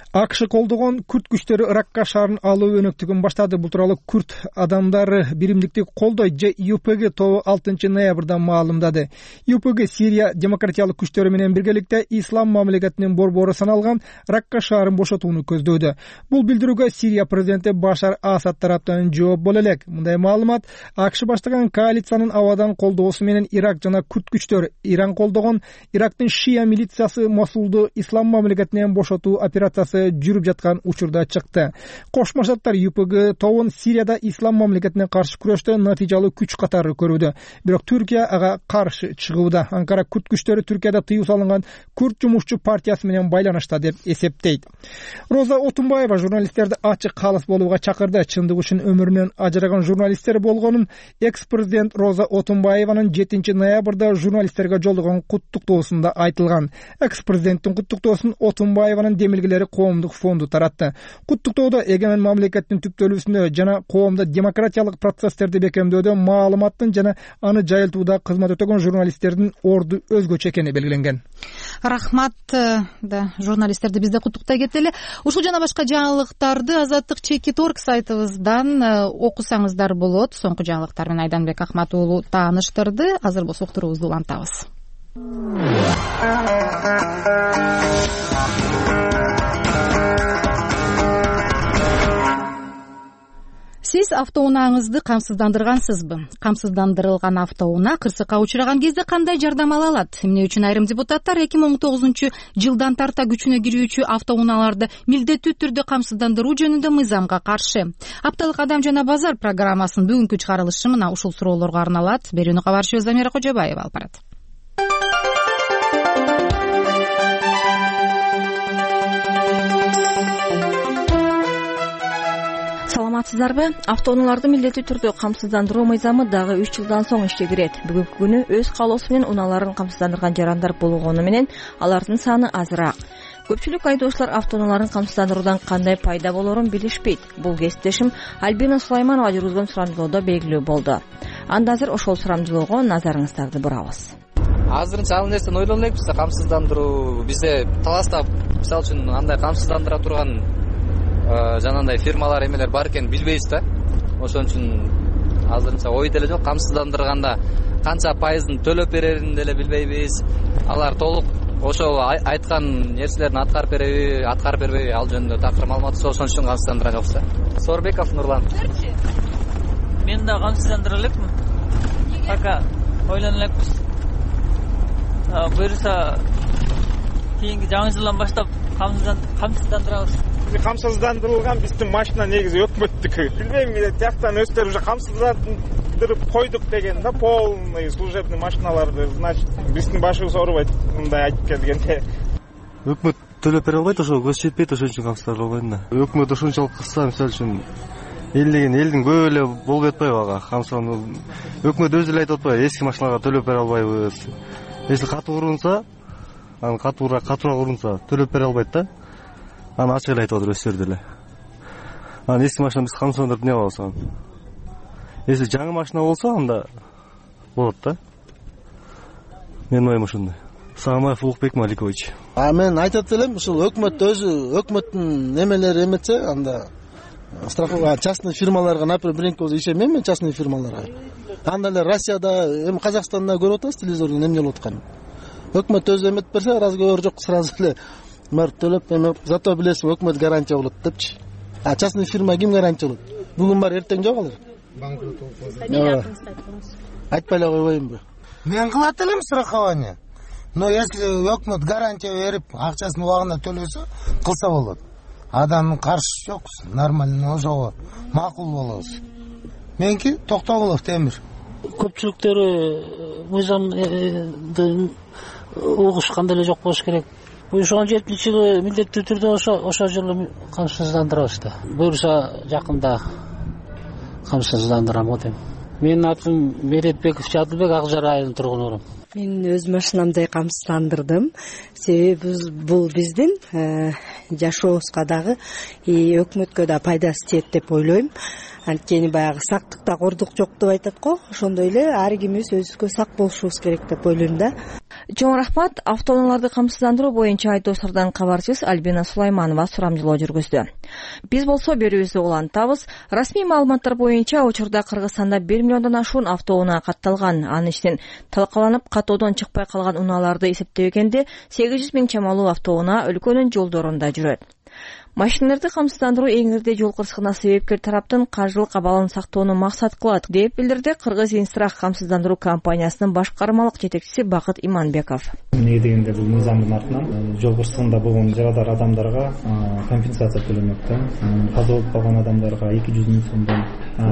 АКШ колдогон күрд күчтөрү Ракка шаарын алуу өнөктүгүн баштады. Бул тууралуу Күрд адамдары биримдикти колдойт же ЮПГ тобу 6 ноябрда маалымдады. ЮПГ Сирия демократиялык күчтөрү менен биргеликте ислам мамлекетинин борбору саналган Ракка шаарын бошотууну көздөөдө. Бул билдирүүгө Сирия президенти Башар Асад тараптан жооп боло элек. Мындай маалымат АКШ баштаган коалициянын абадан колдоосу менен Ирак жана күрд күчтөр Иран колдогон Ирактын шия милициясы Мосулду ислам мамлекетинен бошотуу операциясы жүрүп жаткан учурда чыкты. Кошмо Штаттар ЮПГ тобун Сирияда ислам мамлекетине каршы күрөштө натыйжалуу күч катары көрүүдө. Бирок Түркия ага каршы чыгууда. Анкара күрд күчтөрү Түркияда тыюу салынган Күрд жумушчу партиясы менен байланышта деп эсептейт. Роза Отунбаева журналисттерди ачык калыс болууга чакырды. Чындык үчүн өмүрүнөн ажыраган журналисттер болгонун экс-президент Роза Отунбаеванын 7 ноябрда журналисттерге жолдогон куттуктоосунда айтылган. Экс-президенттин куттуктоосун Отунбаеванын демилгелери коомдук фонду таратты. Куттуктоодо эгемен мамлекеттин түптөлүүсүндө жана коомдо демократиялык процесстерди бекемдөөдө маалыматтын жана аны жайылтууда кызмат өтөгөн журналисттердин орду өзгөчө экени белгиленген. Рахмат да журналисттерди бизде куттуктай кетели. Ушул жана башка жаңылыктарды Азаттык Чекит.орг сайтыбыздан окусаңыздар болот. Соңку жаңылыктар менен Айданбек Ахмат уулу тааныштырды. Азыр болсо уктуруубузду улантабыз. Сиз автоунааңызды камсыздандыргансызбы? Камсыздандырылган автоунаа кырсыкка учураган кезде кандай жардам ала алат? Эмне үчүн айрым депутаттар 2019-жылдан тарта күчүнө кирүүчү автоунааларды милдеттүү түрдө камсыздандыруу жөнүндө мыйзамга каршы? Апталык Адам жана базар программасынын бүгүнкү чыгарылышы мына ушул суроолорго арналат. Берүүнү кабарчыбыз Замира Кожобаева алып барат. Саламатсыздарбы? Автоунааларды милдеттүү түрдө камсыздандыруу мыйзамы дагы 3 жылдан соң ишке кирет. Бүгүнкү күнү өз каалоосу менен унааларын камсыздандырган жарандар болгону менен алардын саны азыраак. Көпчүлүк айдоочулар автоунааларын камсыздандыруудан кандай пайда болорун билишпейт. Бул кесиптешим Альбина Сулайманова жүргүзгөн сурамжылоодо белгилүү болду. Анда азыр ошол сурамжылоого назарыңыздарды бурабыз. Азырынча ал нерсени ойлоно элекпиз. Камсыздандыруу бизде таласта мисалы үчүн андай камсыздандыра турган жанагындай фирмалар эмелер бар экенин билбейбиз да. Ошон үчүн азырынча ой деле жок. Камсыздандырганда канча пайызын төлөп берерин деле билбейбиз. Алар толук ошол айткан нерселерин аткарып береби, аткарып бербейби, ал жөнүндө такыр маалымат жок. Ошон үчүн камсыздандырган жокпуз да. Сорбеков Нурлан. Мен да камсыздандыра элекмин. Пока ойлоно элекпиз. Буюрса кийинки жаңы жылдан баштап камсыздандырабыз. Камсыздандырылган биздин машина негизи өкмөттүкү. Билбейм, тияктан өздөрү уже камсыздандырып койдук деген да, полный служебный машиналарды, значит, биздин башыбыз оорубайт, мындай айтып келгенде. Өкмөт төлөп бере албайт, ошо көз жетпейт, ошон үчүн камсыздандыра албайм да. Өкмөт ошончолук кылса, мисалы үчүн эл деген элдин көп эле болуп жатпайбы ага? Өкмөт өзү эле айтып атпайбы, эски машиналарга төлөп бере албайбыз. Если катуу урунса, аны катуураак урунса төлөп бере албайт да. Аны ачык эле айтып атыр өздөрү деле. Аны эски машина биз камсыздандырып эмне кылабыз аны? Если жаңы машина болсо, анда болот да. Менин оюм ошондой. Сагамбаев Улукбек Маликович. Мен айтат элем, ушул өкмөт өзү өкмөттүн немелери эметсе, анда страховка частный фирмаларга, например, биринки болсо ишенбейм мен частный фирмаларга. Анда эле Россияда, эми Казакстанда көрүп атабыз телевизордон эмне болуп атканын. Өкмөт өзү эметип берсе, разговор жок, сразу эле барып төлөп, эми зато билесиң, өкмөт гарантия болот депчи. А частный фирма ким гарантия болот? Бүгүн бар, эртең жок алар. Банкрот болуп. Айтпай эле койбоймбу? Мен кылат элем страхование. Но если өкмөт гарантия берип, акчасын убагында төлөсө, кылса болот. Адамдын каршы жок, нормально, ошого макул болобуз. Меники Токтогулов Темир. Көпчүлүктөрү мыйзамды угушкан деле жок болуш керек. Ошол 17-жылы милдеттүү түрдө ошо жылы камсыздандырабыз да. Буюрса жакында камсыздандырам го дейм. Менин атым Меретбеков Жадылбек, Ак Жар айылынын тургунурумун. Мен өз машинамды камсыздандырдым. Себеби бул биздин жашообузга дагы өкмөткө да пайдасы тиет деп ойлойм. Анткени баягы сактыкта кордук жок деп айтат го. Ошондой эле ар кимибиз өзүбүзгө сак болушубуз керек деп ойлойм да. Чоң рахмат. Автоунааларды камсыздандыруу боюнча айдоочулардан кабарчыбыз Альбина Сулайманова сурамжылоо жүргүздү. Биз болсо берүүбүздү улантабыз. Расмий маалыматтар боюнча учурда Кыргызстанда 1 миллиондон ашуун автоунаа катталган. Анын ичинен талкаланып катоодон чыкпай калган унааларды эсептебегенде 800 миң чамалуу автоунаа өлкөнүн жолдорунда жүрөт. Машиналарды камсыздандыруу эң ирде жол кырсыгына себепкер тараптын каржылык абалын сактоону максат кылат, деп билдирди Кыргыз Инстрах камсыздандыруу компаниясынын башкармалык жетекчиси Бакыт Иманбеков. Эмне дегенде бул мыйзамдын артынан жол кырсыгында болгон жарадар адамдарга компенсация төлөнөт да. Каза болуп калган адамдарга 200 миң сомдон,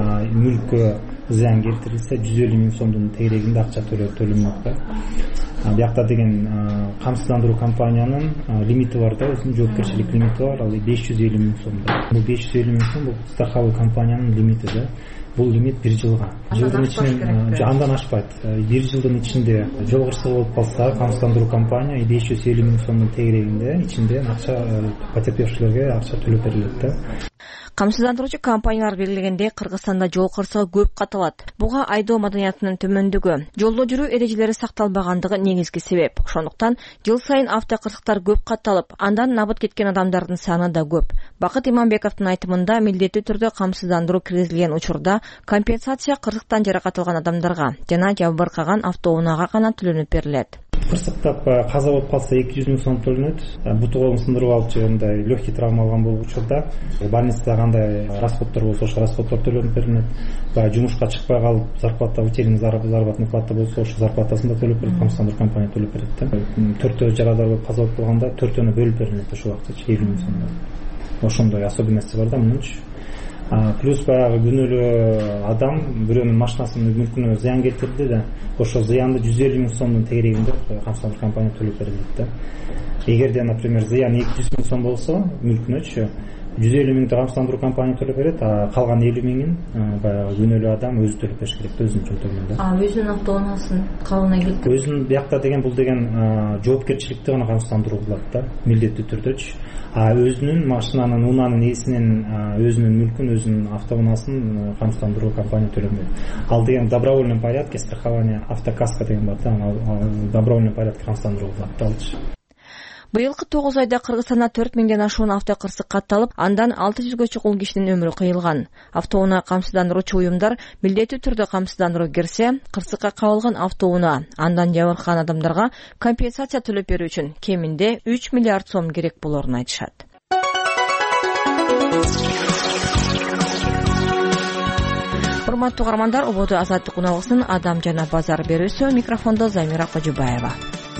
мүлккө зыян келтирилсе 150 миң сомдун тегерегинде акча төлөнөт да. Биякта деген камсыздандыруу компаниянын лимити бар да, өзүнүн жоопкерчилик лимити бар, ал 550 миң сом да. Бул 550 миң сом бул страховой компаниянын лимити да. Бул лимит 1 жылга. Жылдын ичинен андан ашпайт. 1 жылдын ичинде жол кырсыгы болуп калса, камсыздандыруу компания 550 миң сомдун тегерегинде ичинде акча потерпевшилерге акча төлөп берилет да. Камсыздандыруучу компаниялар белгилегендей Кыргызстанда жол кырсыгы көп катталат. Буга айдоо маданиятынын төмөндүгү, жолдо жүрүү эрежелери сакталбагандыгы негизги себеп. Ошондуктан жыл сайын автокырсыктар көп катталып, андан набыт кеткен адамдардын саны да көп. Бакыт Иманбековдун айтымында милдеттүү түрдө камсыздандыруу киргизилген учурда компенсация кырсыктан жаракат алган адамдарга жана жабыркаган автоунаага гана төлөнүп берилет. Кырсыктап каза болуп калса 200 миң сом төлөнөт. Буту колун сындырып алып же мындай легкий травма алган болуп учурда больницада кандай расходдор болсо ошо расходдор төлөнүп берилет. Баягы жумушка чыкпай калып зарплата, утерянный заработная плата болсо ошо зарплатасын да төлөп берет, камсыздандыруу компания төлөп берет да. 4 жарадар болуп каза болуп калганда 4-өнө бөлүп берилет ошол убакта 50 миң сомдон. Ошондой особенности бар да мунунчу. Плюс баягы күнөөлүү адам бирөөнүн машинасынын мүлкүнө зыян келтирди да, ошо зыянды 150 миң сомдун тегерегинде камсыздандыруу компания төлөп берилет да. Эгерде, например, зыян 200 миң сом болсо мүлкүнөчү 150 миңди камсыздандыруу компания төлөп берет, а калган 50 миңин баягы күнөөлүү адам өзү төлөп бериш керек да, өзүнүн чөнтөгүнөн да. Өзүнүн автоунаасын калыбына келтирип. Өзүнүн биякта деген бул деген жоопкерчиликти гана камсыздандыруу кылат да, милдеттүү түрдөчү. Өзүнүн машинанын, унаанын ээсинин өзүнүн мүлкүн, өзүнүн автоунаасын камсыздандыруу компания төлөмөйт. Ал деген добровольный порядке страхование, автокаска деген бар да, добровольный порядке камсыздандыруу кылат да алчы. Быйылкы 9 айда Кыргызстанда 4 миңден ашуун автокырсык катталып, андан 600гө чукул кишинин өмүрү кыйылган. Автоунаа камсыздандыруучу уюмдар милдеттүү түрдө камсыздандыруу кирсе, кырсыкка кабылган автоунаа, андан жабыркаган адамдарга компенсация төлөп берүү үчүн кеминде 3 миллиард сом керек болорун айтышат. Урматтуу угармандар, ободо Азаттык уналгысынын Адам жана базар берүүсү, микрофондо Замира Кожубаева.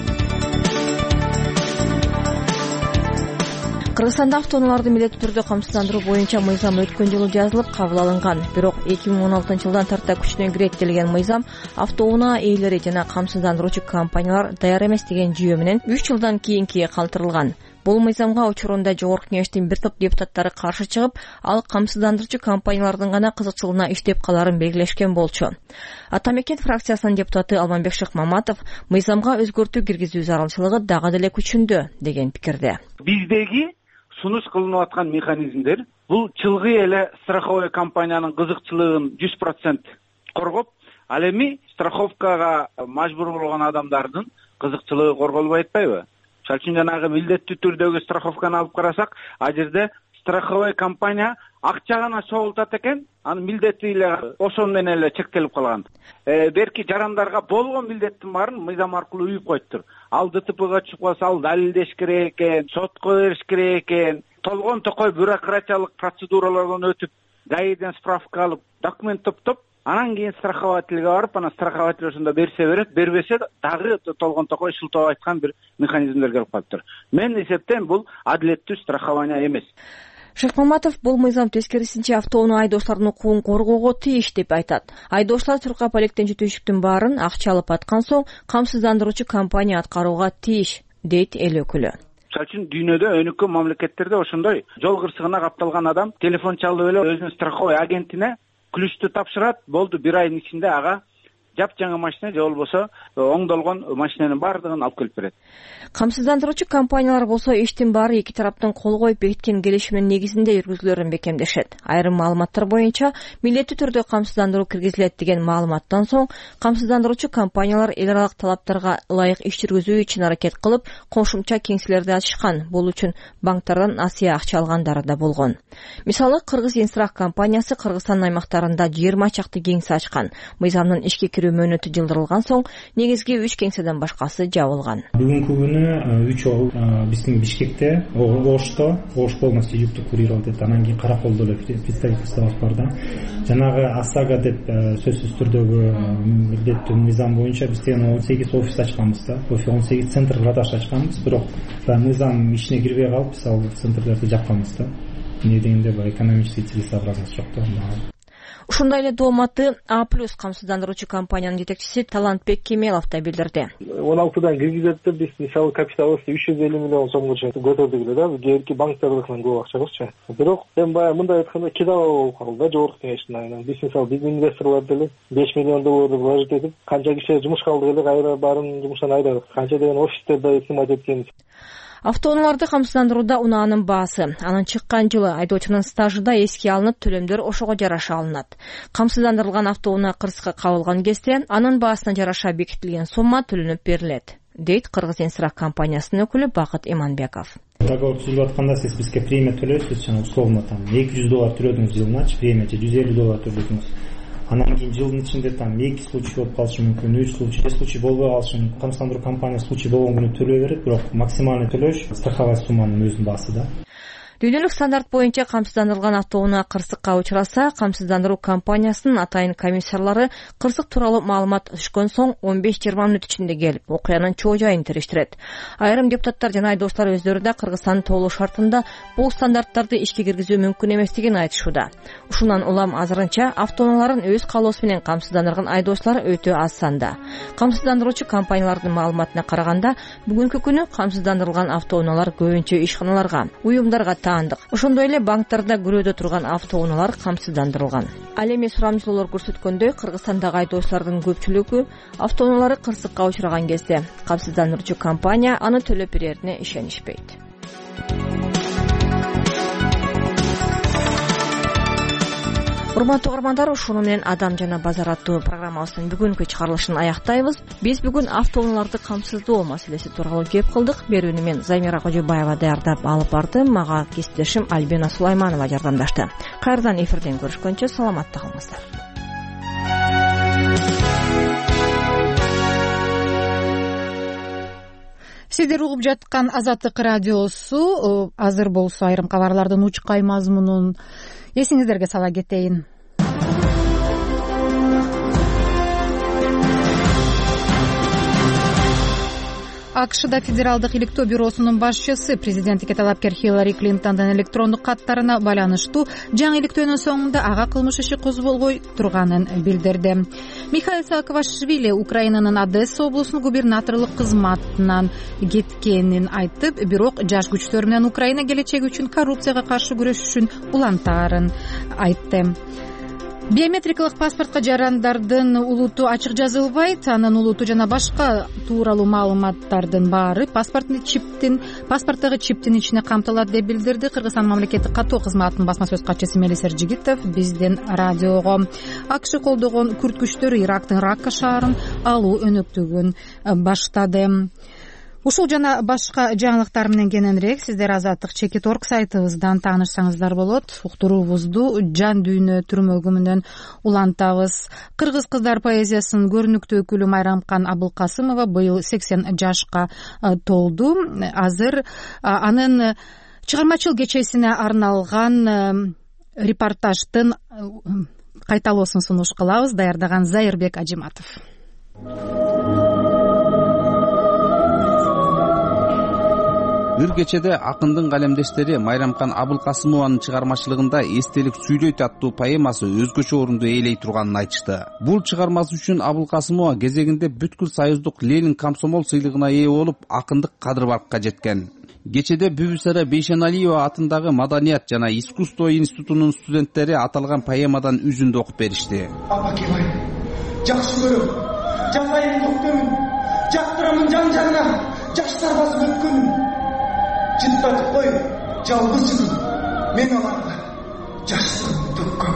Кыргызстанда автоунааларды милдеттүү түрдө камсыздандыруу боюнча мыйзам өткөн жылы жазылып кабыл алынган. Бирок 2016 жылдан тарта күчүнө кирет делген мыйзам автоунаа ээлери жана камсыздандыруучу компаниялар даяр эмес деген жүйө менен 3 жылдан кийинкиге калтырылган. Бул мыйзамга учурунда Жогорку Кеңештин бир топ депутаттары каршы чыгып, ал камсыздандыруучу компаниялардын гана кызыкчылыгына иштеп каларын белгилешкен болчу. Ата Мекен фракциясынын депутаты Алманбек Шыкмаматов мыйзамга өзгөртүү киргизүү зарылчылыгы дагы деле күчүндү деген пикирде. Биздеги сунуш кылынып аткан механизмдер бул чылгый эле страховой компаниянын кызыкчылыгын 100% коргоп, ал эми страховкага мажбур болгон адамдардын кызыкчылыгы корголбой атпайбы? Мисалы үчүн жанагы милдеттүү түрдөгү страховканы алып карасак, а жерде страховой компания акча гана чогултат экен, анын милдети эле ошону менен эле чектелип калган. Берки жарандарга болгон милдеттин баарын мыйзам аркылуу үйүп коюптур. Ал ДТПга чыгып калса, ал далилдеш керек экен, сотко бериш керек экен. Толгон токой бюрократиялык процедуралардан өтүп, ГАИден справка алып, документ топтоп, анан кийин страховательге барып, анан страхователь ошондо берсе берет, бербесе дагы толгон токой шылтоо айткан бир механизмдер келип калыптыр. Мен эсептейм, бул адилеттүү страхование эмес. Шыкмаматов бул мыйзам тескерисинче автоунаа айдоочулардын укугун коргоого тийиш деп айтат. Айдоочулар Түркапалектен жетүүчүктүн баарын акча алып аткан соң камсыздандыруучу компания аткарууга тийиш, дейт эл өкүлү. Мисалы үчүн дүйнөдө өнүккөн мамлекеттерде ошондой жол кырсыгына капталган адам телефон чалып эле өзүнүн страховой агентине күлүштү тапшырат, болду 1 айдын ичинде ага жапжаңа машина же болбосо оңдолгон машинанын баардыгын алып келип берет. Камсыздандыруучу компаниялар болсо иштин баары эки тараптын кол коюп бекиткен келишимдин негизинде жүргүзүлөрүн бекемдешет. Айрым маалыматтар боюнча милдеттүү түрдө камсыздандыруу киргизилет деген маалыматтан соң камсыздандыруучу компаниялар эл аралык талаптарга ылайык иш жүргүзүү үчүн аракет кылып, кошумча кеңселерди ачышкан. Бул үчүн банктардан насыя акча алгандары да болгон. Мисалы, Кыргыз Инстрах компаниясы Кыргызстан аймактарында 20 чакты кеңсе ачкан. Мыйзамдын ишке кирүү мөөнөтү жылдырылган соң негизги 3 кеңседен башкасы жабылган. Бүгүнкү күнү 3 ол биздин Бишкекте, Ошто, Ош полностью юктук курировать, анан кийин Караколдо эле представительство бар да. Жанагы ОСАГО деп сөзсүз түрдөгү милдеттүү мыйзам боюнча биз 18 офис ачканбыз да. 18 центр продаж ачканбыз, бирок мыйзам ишине кирбей калып, биз ал центрлерди жапканбыз да. Эмне дегенде экономический целесообразность жок да. Ушундай эле дооматты А+ камсыздандыруучу компаниянын жетекчиси Талантбек Кемелов да билдирди. 16дан киргизетти, биз мисалы капиталыбызды 350 миллион сомго чейин көтөрдүк эле да, кээинки банктардыкынан көп акчабызчы. Бирок эми баягы мындай айтканда кидалаа болуп калды да жогорку кеңештин айынан. Биз мисалы биздин инвесторлор деле 5 миллион долларды вложить этип, канча киши жумушка алдык эле, кайра баарын жумуштан айдадык. Канча деген офистерде кызмат эткенбиз. Автоунааларды камсыздандырууда унаанын баасы, анын чыккан жылы, айдоочунун стажы да эске алынып, төлөмдөр ошого жараша алынат. Камсыздандырылган автоунаа кырсыкка кабылган кезде анын баасына жараша бекитилген сумма төлөнүп берилет, дейт Кыргыз Инстрах компаниясынын өкүлү Бакыт Иманбеков. Договор түзүлүп атканда сиз бизге премия төлөйсүз, жана условно там $200 төлөдүңүз жылына, премия же $150 төлөдүңүз. Анан кийин жылдын ичинде там 2 случай болуп калышы мүмкүн, 3 случай, 5 случай болбой калышы мүмкүн. Камсыздандыруу компаниясы случай болгон күнү төлөй берет, бирок максималдуу төлөш страховая сумманын өзүнүн баасы да. Дүйнөлүк стандарт боюнча камсыздандырылган автоунаа кырсыкка учураса, камсыздандыруу компаниясынын атайын комиссарлары кырсык тууралуу маалымат түшкөн соң 15-20 мүнөт ичинде келип, окуянын чоо жайын териштирет. Айрым депутаттар жана айдоочулар өздөрү да Кыргызстандын тоолуу шартында бул стандарттарды ишке киргизүү мүмкүн эместигин айтышууда. Ушундан улам азырынча автоунааларын өз каалоосу менен камсыздандырган айдоочулар өтө аз санда. Камсыздандыруучу компаниялардын маалыматына караганда, бүгүнкү күнү камсыздандырылган автоунаалар көбүнчө ишканаларга, уюмдарга таандык. Ошондой эле банктарда күрөөдө турган автоунаалар камсыздандырылган. Ал эми сурамжылоолор көрсөткөндөй, Кыргызстандагы айдоочулардын көпчүлүгү автоунаалары кырсыкка учураган кезде камсыздандыруучу компания аны төлөп берерине ишенишпейт. Урматтуу угармандар, ушуну менен Адам жана базар аттуу программабыздын бүгүнкү чыгарылышын аяктайбыз. Биз бүгүн автоунааларды камсыздоо маселеси тууралуу кеп кылдык. Берүүнү мен Замира Кожобаева даярдап алып бардым. Мага кесиптешим Альбина Сулайманова жардамдашты. Кайрадан эфирден көрүшкөнчө саламатта калыңыздар. Сиздер угуп жаткан Азаттык радиосу. Азыр болсо айрым кабарлардын учкай мазмунун эсиңиздерге сала кетейин. АКШда Федералдык иликтөө бюросунун башчысы президенттикке талапкер Хиллари Клинтондун электрондук каттарына байланыштуу жаңы иликтөөнүн соңунда ага кылмыш иши козголбой турганын билдирди. Михаил Саакашвили Украинанын Одесса облусунун губернаторлук кызматынан кеткенин айтып, бирок жаш күчтөр менен Украина келечеги үчүн коррупцияга каршы күрөшүшүн улантаарын айтты. Биометрикалык паспортко жарандардын улуту ачык жазылбайт, анын улуту жана башка тууралуу маалыматтардын баары паспорттогу чиптин ичине камтылат деп билдирди Кыргызстан мамлекеттик каттоо кызматынын басма сөз катчысы Мелис Эржигитов биздин радиого. АКШ колдогон күрд күчтөрү Ирактын Ракка шаарын алуу өнөктүгүн баштады. Ушул жана башка жаңылыктар менен кененирээк сиздер Азаттык Чекит.org сайтыбыздан таанышсаңыздар болот. Уктуруубузду жан дүйнө түрмөгү менен улантабыз. Кыргыз кыздар поэзиясынын көрүнүктүү өкүлү Майрамкан Абылкасымова быйыл 80 жашка толду. Азыр анын чыгармачыл кечесине арналган репортаждын кайталоосун сунуш кылабыз. Даярдаган Зайырбек Ажиматов. Бир кечеде акындын калемдештери Майрамкан Абылкасымованын чыгармачылыгында эстелик сүйлөйт аттуу поэмасы өзгөчө орунду ээлей турганын айтышты. Бул чыгармасы үчүн Абылкасымова кезегинде бүткүл союздук Ленин комсомол сыйлыгына ээ болуп, акындык кадыр-баркка жеткен. Кечеде Бүбүсара Бейшеналиева атындагы Маданият жана искусство институтунун студенттери аталган поэмадан үзүндү окуп беришти. жакшы көрөм, жапайым көктөмүн, жактырамын жан-жанына, жаштар басып өткөнүн. Жыттатып кой, жалгыз жүрүм, мен аларга жаштыгымды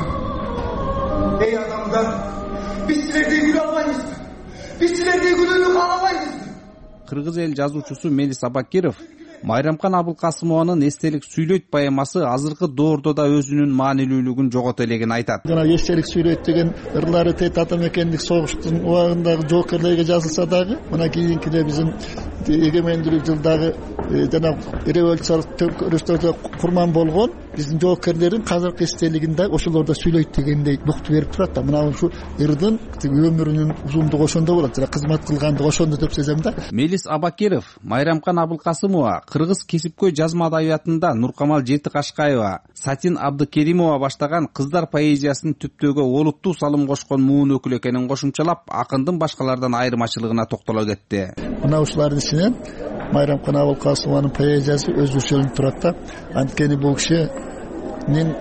төккөм. Эй адамдар, биз силердей күлө албайбызбы? Биз силердей күлүүнү каалабайбызбы? Кыргыз эл жазуучусу Мелис Абакиров Майрамкан Абылкасымованын эстелик сүйлөйт поэмасы азыркы доордо да өзүнүн маанилүүлүгүн жогото элегин айтат. Жана эстелик сүйлөйт деген ырлары тет ата мекендик согуштун убагындагы жоокерлерге жазылса дагы, мына кийинкиде биздин эгемендүүлүк жылдагы жана революциялык төңкөрүштөрдө курман болгон биздин жоокерлердин казыркы эстелигинде ошолордо сүйлөйт дегендей букту берип турат да. Мына ушу ырдын өмүрүнүн узундугу ошондо болот, жана кызмат кылгандыгы ошондо деп сезем да. Мелис Абакиров Майрамкан Абылкасымова кыргыз кесипкөй жазма адабиятында Нуркамал Жетикашкаева, Сатин Абдыкеримова баштаган кыздар поэзиясынын түптөөгө олуттуу салым кошкон муун өкүлү экенин кошумчалап, акындын башкалардан айырмачылыгына токтоло кетти. Мына ушулардын ичинен Майрамкан Абылкасымованын поэзиясы өзгөчөлүнүп турат да. Анткени бул кишинин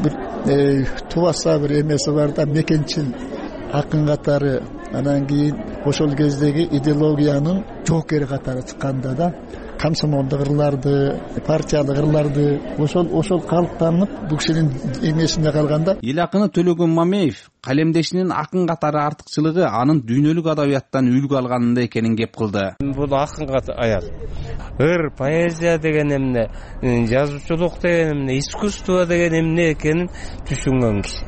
бир тубаса бир эмеси бар да, мекенчил акын катары, анан кийин ошол кездеги идеологиянын жоокери катары чыкканда да, комсомолдук ырларды, партиялык ырларды ошол калыптанып бул кишинин эмесинде калганда. Эл акыны Төлөгөн Мамеев калемдешинин акын катары артыкчылыгы анын дүйнөлүк адабияттан үлгү алганында экенин кеп кылды. Бул акынга аял. Ыр, поэзия деген эмне, жазуучулук деген эмне, искусство деген эмне экенин түшүнгөн киши.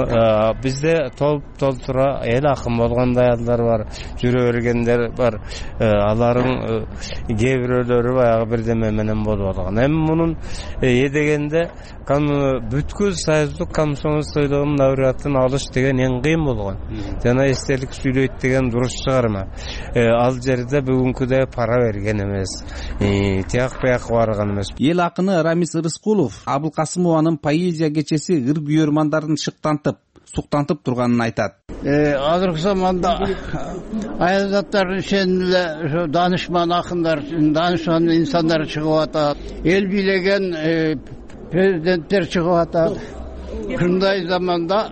Бизде толтура эл акын болгондой аялдар бар, жүрө бергендер бар. Алардын кээ бирөөлөрү баягы бирдеме менен болуп алган. Эми мунун дегенде бүткүл союздук комсомол союлугунун лауреатын алыш деген эң кыйын болгон. Жана эстелик сүйлөйт деген дурус чыгарма. Ал жерде бүгүнкүдөй пара берген эмес, тияк бияк барган эмес. Эл акыны Рамис Рыскулов Абылкасымованын поэзия кечеси ыр күйөрмандардын шыктантып, суктантып турганын айтат. Азыркы заманда аялзаттардын ишениле ошо данышман акындар, данышман инсандар чыгып атат. Эл бийлеген президенттер чыгып атат. Ушундай заманда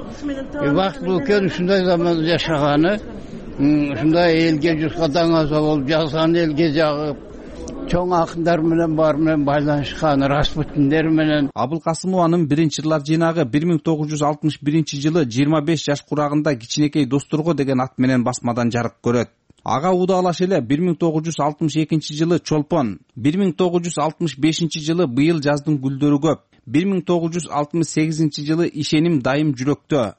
убакыт бул экен, ушундай заманда жашаганы, ушундай элге журтка даңаза болуп жазган, элге жагып чоң акындар менен бар менен байланышкан, Распутиндер менен. Абылкасымованын биринчи ырлар жыйнагы 1961 жылы 25 жаш курагында Кичинекей досторго деген ат менен басмадан жарык көрөт. Ага удалаш эле 1962 жылы Чолпон, 1965 жылы Быйыл жаздын гүлдөрү көп, 1968 жылы Ишеним дайым жүрөктө,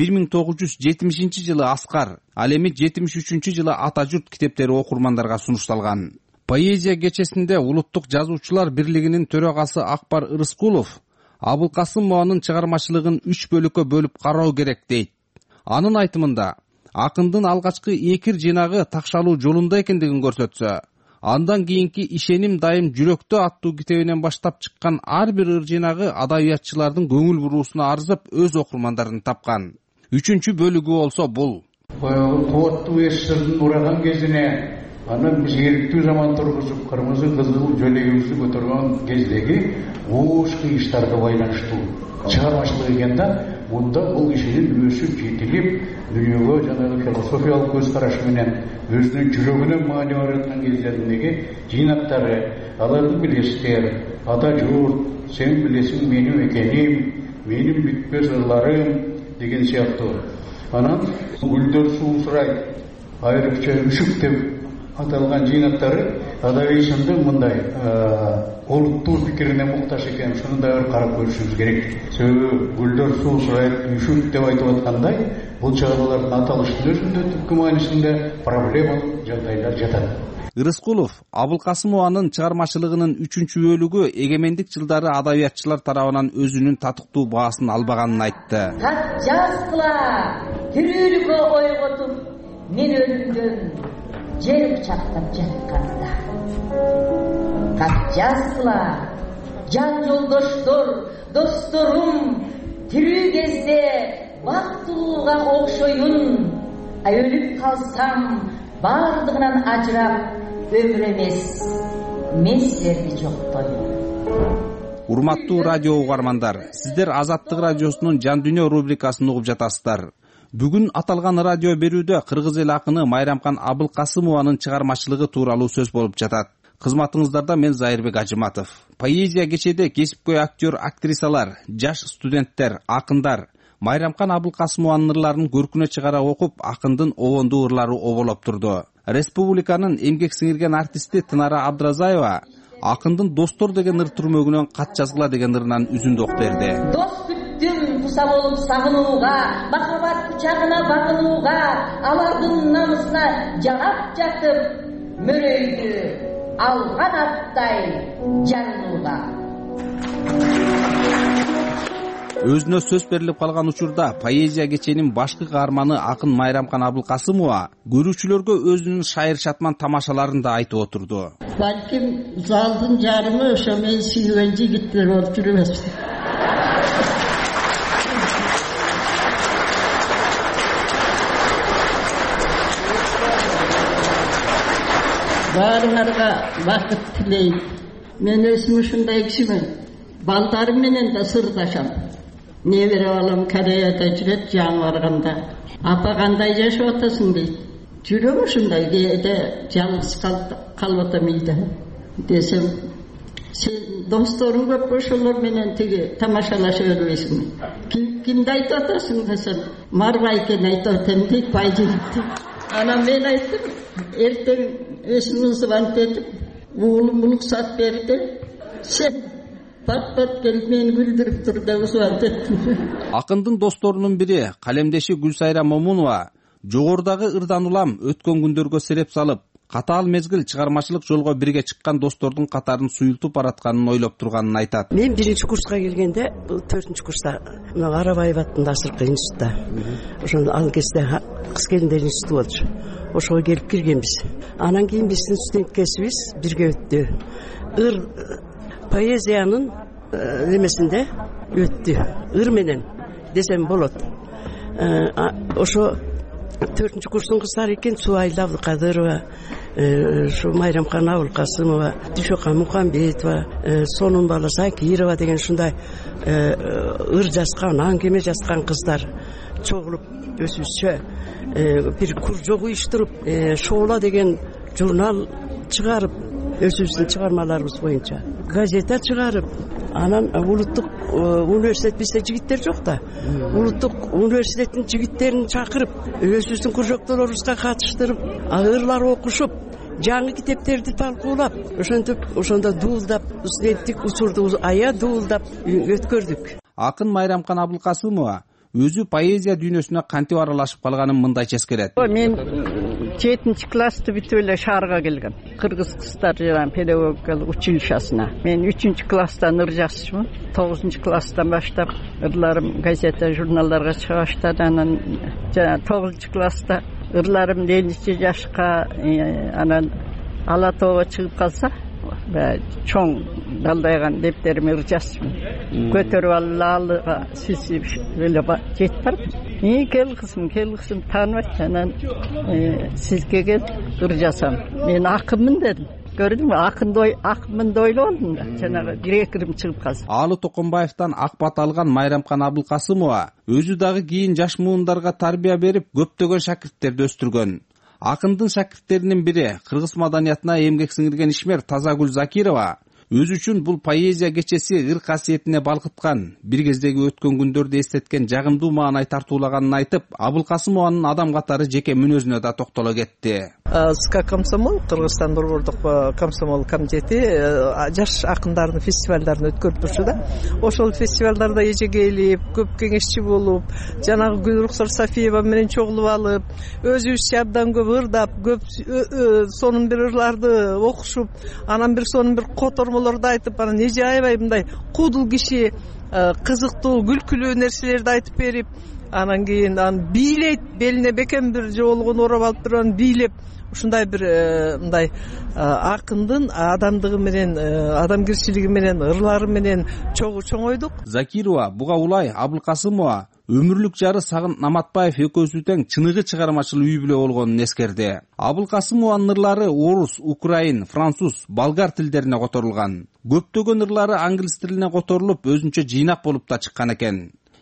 1970 жылы Аскар, ал эми 73 жылы Ата журт китептери окурмандарга сунушталган. Поэзия кечесинде Улуттук жазуучулар бирлигинин төрагасы Акбар Рыскулов Абылкасымованын чыгармачылыгын 3 бөлүккө бөлүп кароо керек дейт. Анын айтымында, акындын алгачкы экир жыйнагы такшалуу жолунда экендигин көрсөтсө, андан кийинки Ишеним дайым жүрөктө аттуу китебинен баштап чыккан ар бир ыр жыйнагы адабиятчылардын көңүл буруусуна арзып өз окурмандарын тапкан. 3-чү бөлүгү болсо бул. Кубаттуу эсирдин ураган кезине анан биз эрктүү заман тургузуп, кырмызы кызыл жөлөгүбүздү көтөргөн кездеги оош кыйыштарга байланыштуу чыгармачылык экен да. Мында бул кишинин өсүп жетилип, дүйнөгө жанагы философиялык көз карашы менен өзүнүн жүрөгүнө маани бар аткан кездериндеги жыйнактары, аларды билесиздер, Ата журт, сен билесиң менин экеним, менин бүтпөс ырларым деген сыяктуу. Анан гүлдөр суу сурайт, айрыкча үшүк деп аталган жыйнактары адабиятында мындай олуттуу пикирине муктаж экен. Шуну да бір карап көрүшүбүз керек. Себеби гүлдөр суу сурайт, үшүк деп айтып аткандай, бул чыгармалардын аталыштын өзүндө түпкү маанисинде проблемалык жагдайлар жатат. Рыскулов Абылкасымованын чыгармачылыгынын 3-чү бөлүгү эгемендик жылдары адабиятчылар тарабынан өзүнүн татыктуу баасын албаганын айтты. Так жазгыла, тирүүлүккө ойготуп, мен өлүмдөн жер кучактап жатканда. Так жазгыла, жан жолдоштор, досторум, тирүү кезде бактылууга окшоюн. Өлүп калсам, бардыгынан ажырап өмүр эмес, мен силерди жоктойм. Урматтуу радио угармандар, сиздер Азаттык радиосунун Жан дүйнө рубрикасын угуп жатасыздар. Бүгүн аталган радио берүүдө кыргыз эл акыны Майрамкан Абылкасымованын чыгармачылыгы тууралуу сөз болуп жатат. Кызматыңыздарда мен Зайырбек Ажыматов. Поэзия кечеде кесипкөй актер, актрисалар, жаш студенттер, акындар Майрамкан Абылкасымованын ырларын көркүнө чыгара окуп, акындын обондуу ырлары оболоп турду. Республиканын эмгек сиңирген артисти Тынара Абдразаева акындын Достор деген ыр түрмөгүнөн кат жазгыла деген ырынан үзүндү берди. Дос күттүм куса болуп сагынууга, махаббат кучагына багынууга, алардын намысына жагап жатып, мөрөйдү алган аттай жарынууга. Өзүнө сөз берилип калган учурда поэзия кеченин башкы каарманы акын Майрамкан Абылкасымова көрүүчүлөргө өзүнүн шайыр шатман тамашаларын да айтып отурду. Балким залдын жарымы ошо мен сүйгөн жигиттер болуп жүрөбүз. Баарыңарга бакыт тилейм. Мен өзүм ушундай кишимин. Балдарым менен да сырдашам. Небере балам Кореяда жүрөт, жаңы барганда. Апа кандай жашап атасың дейт. Жүрөм ушундай, кээде жалгыз калып атам үйдө. Десем, сен досторуң көп ошолор менен тиги тамашалашып өрбөйсүң. Кимди айтып атасың десем, Марбайкени айтып атам дейт, байжигитти. Анан мен айттым, эртең өзүмдүн звонок этип, уулум уруксат берди. Сен пат келип мени күлдүрүп тур деп звонок эттим. Акындын досторунун бири калемдеши Гүлсайра Момунова жогорудагы ырдан улам өткөн күндөргө сереп салып, катаал мезгил чыгармачылык жолго бирге чыккан достордун катарын суюлтуп баратканын ойлоп турганын айтат. Мен 1-курска келгенде, 4-курста Арабаев атында Асыркы институтта. Ошондо ал кезде кыз келиндер институту болчу. Ошого келип киргенбиз. Анан кийин биздин студенткесибиз бирге өттү. Ыр поэзиянын немесинде өттү. Ыр менен десем болот. Ошо 4-курстун кыздары экен, Суайла Абдыкадырова, Майрамкан Абылкасымова, Дүйшөкан Мухамбетова, сонун бала Закирова деген ушундай ыр жазган, аңгеме жазган кыздар чогулуп өсүшчө бир куржок уюштуруп, Шоола деген журнал чыгарып, өзүбүздүн чыгармаларыбыз боюнча газета чыгарып, анан улуттук университет бизде жигиттер жок да. Улуттук университеттин жигиттерин чакырып, өзүбүздүн кружоктолорубузга катыштырып, ырлар окушуп, жаңы китептерди талкуулап, ошондо дуулдап, студенттик учурду ая дуулдап өткөрдүк. Акын Майрамкан Абылкасымова өзү поэзия дүйнөсүнө кантип аралашып калганын мындайча эскерет. Мен 7-классты бүтүп эле шаарга келгем. Кыргыз кыздар жана педагогикалык училищесине. Мен 3-класстан ыр жазчумун. 9-класстан баштап ырларым газета, журналдарга чыга баштады. Анан жана 9-класста ырларым 7 жашка анан Ала тоого чыгып калса, чоң далдайган дептерим ыр жазчумун. Көтөрүп алга сүйсүп эле жетип барып, кел кызым тааныбайт, анан сизге кел ыр жазам. Мен акынмын дедим. Көрдүңбү, акынмын деп ойлогондум да, жанагы директорум чыгып калса. Аалы Токонбаевтан ак бат алган Майрамкан Абылкасымова өзү дагы кийин жаш муундарга тарбия берип, көптөгөн шакирттерди өстүргөн. Акындын шакирттеринин бири кыргыз маданиятына эмгек сиңирген ишмер Тазагүл Закирова өзү үчүн бул поэзия кечеси ыр касиетине балкыткан, бир кездеги өткөн күндөрдү эстеткен жагымдуу маанай тартуулаганын айтып, Абылкасымованын адам катары жеке мүнөзүнө да токтоло кетти. СК комсомол, Кыргызстан Долбоордук комсомол комитети жаш акындардын фестивалдарын өткөрүп турчу да. Ошол фестивалдарда эже келип, көп кеңешчи болуп, жанагы Гүлруксар Сафиева менен чогулуп алып, өзүбүзчө абдан көп ырдап, көп сонун бир ырларды окушуп, анан бир сонун бир котормолорду айтып, анан эже аябай мындай куудул киши, кызыктуу, күлкүлүү нерселерди айтып берип, анан кийин бийлейт, белине бекем бир жоолугун ороп алып туруп бийлеп, ушундай бир мындай акындын адамдыгы менен, адамгерчилиги менен, ырлары менен чоңойдук. Закирова буга улай Абылкасымова өмүрлүк жары Сагын Наматбаев экөөсү тең чыныгы чыгармачыл үй бүлө болгонун эскерди. Абылкасымованын ырлары орус, украин, француз, болгар тилдерине которулган. Көптөгөн ырлары англис тилине которулуп, өзүнчө жыйнак болуп да чыккан экен.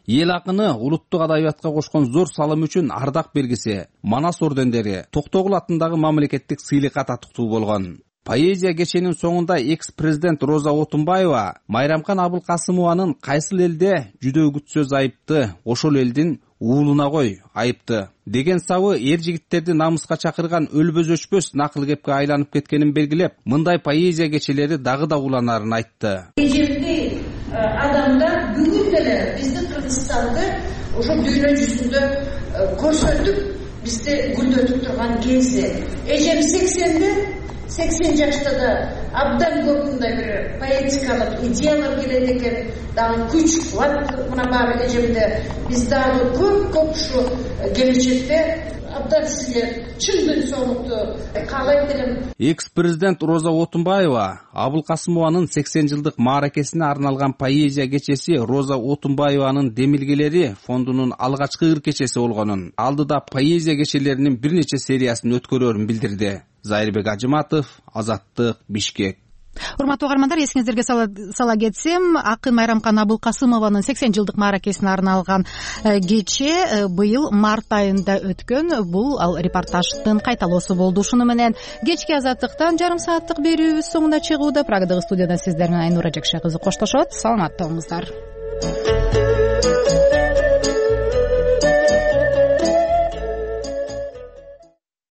эл акыны улуттук адабиятка кошкон зор салым үчүн ардак белгиси, Манас ордендери, Токтогул атындагы мамлекеттик сыйлыкка татыктуу болгон. Поэзия кеченин соңунда экс-президент Роза Отунбаева Майрамкан Абылкасымованын кайсыл элде жүдөй күтсөз айыпты, ошол элдин уулуна кой айыпты деген сабы эр жигиттерди намыска чакырган өлбөс өчпөс накыл кепке айланып кеткенин белгилеп, мындай поэзия кечелери дагы да уланарын айтты. Эжемдей адамдар бүгүн деле биздин Кыргызстанды ошо дүйнө жүзүндө көрсөтүп, бизди гүлдөтүп турган кезде. Эжем 80 жашта да абдан көп мындай бир поэтикалык идеялар келет экен, дагы күч, кубат мына баары эжемде. Биз дагы көп ушу келечекте абдан силер чындын соолукту каалайт элем. Экс-президент Роза Отунбаева Абылкасымованын 80 жылдык мааракесине арналган поэзия кечеси Роза Отунбаеванын демилгелери фондунун алгачкы ыр кечеси болгонун, алдыда поэзия кечелеринин бир нече сериясын өткөрөрүн билдирди. Зайырбек Ажыматов, Азаттык, Бишкек. Урматтуу угармандар, эсиңиздерге сала кетсем, акын Майрамкан Абылкасымованын 80 жылдык мааракесине арналган кече быйыл март айында өткөн. Бул ал репортаждын кайталоосу болду. Ушуну менен кечки Азаттыктан жарым сааттык берүүбүз соңуна чыгууда. Прагадагы студияда сиздер менен Айнура Жакшай кызы коштошот. Саламатта болуңуздар.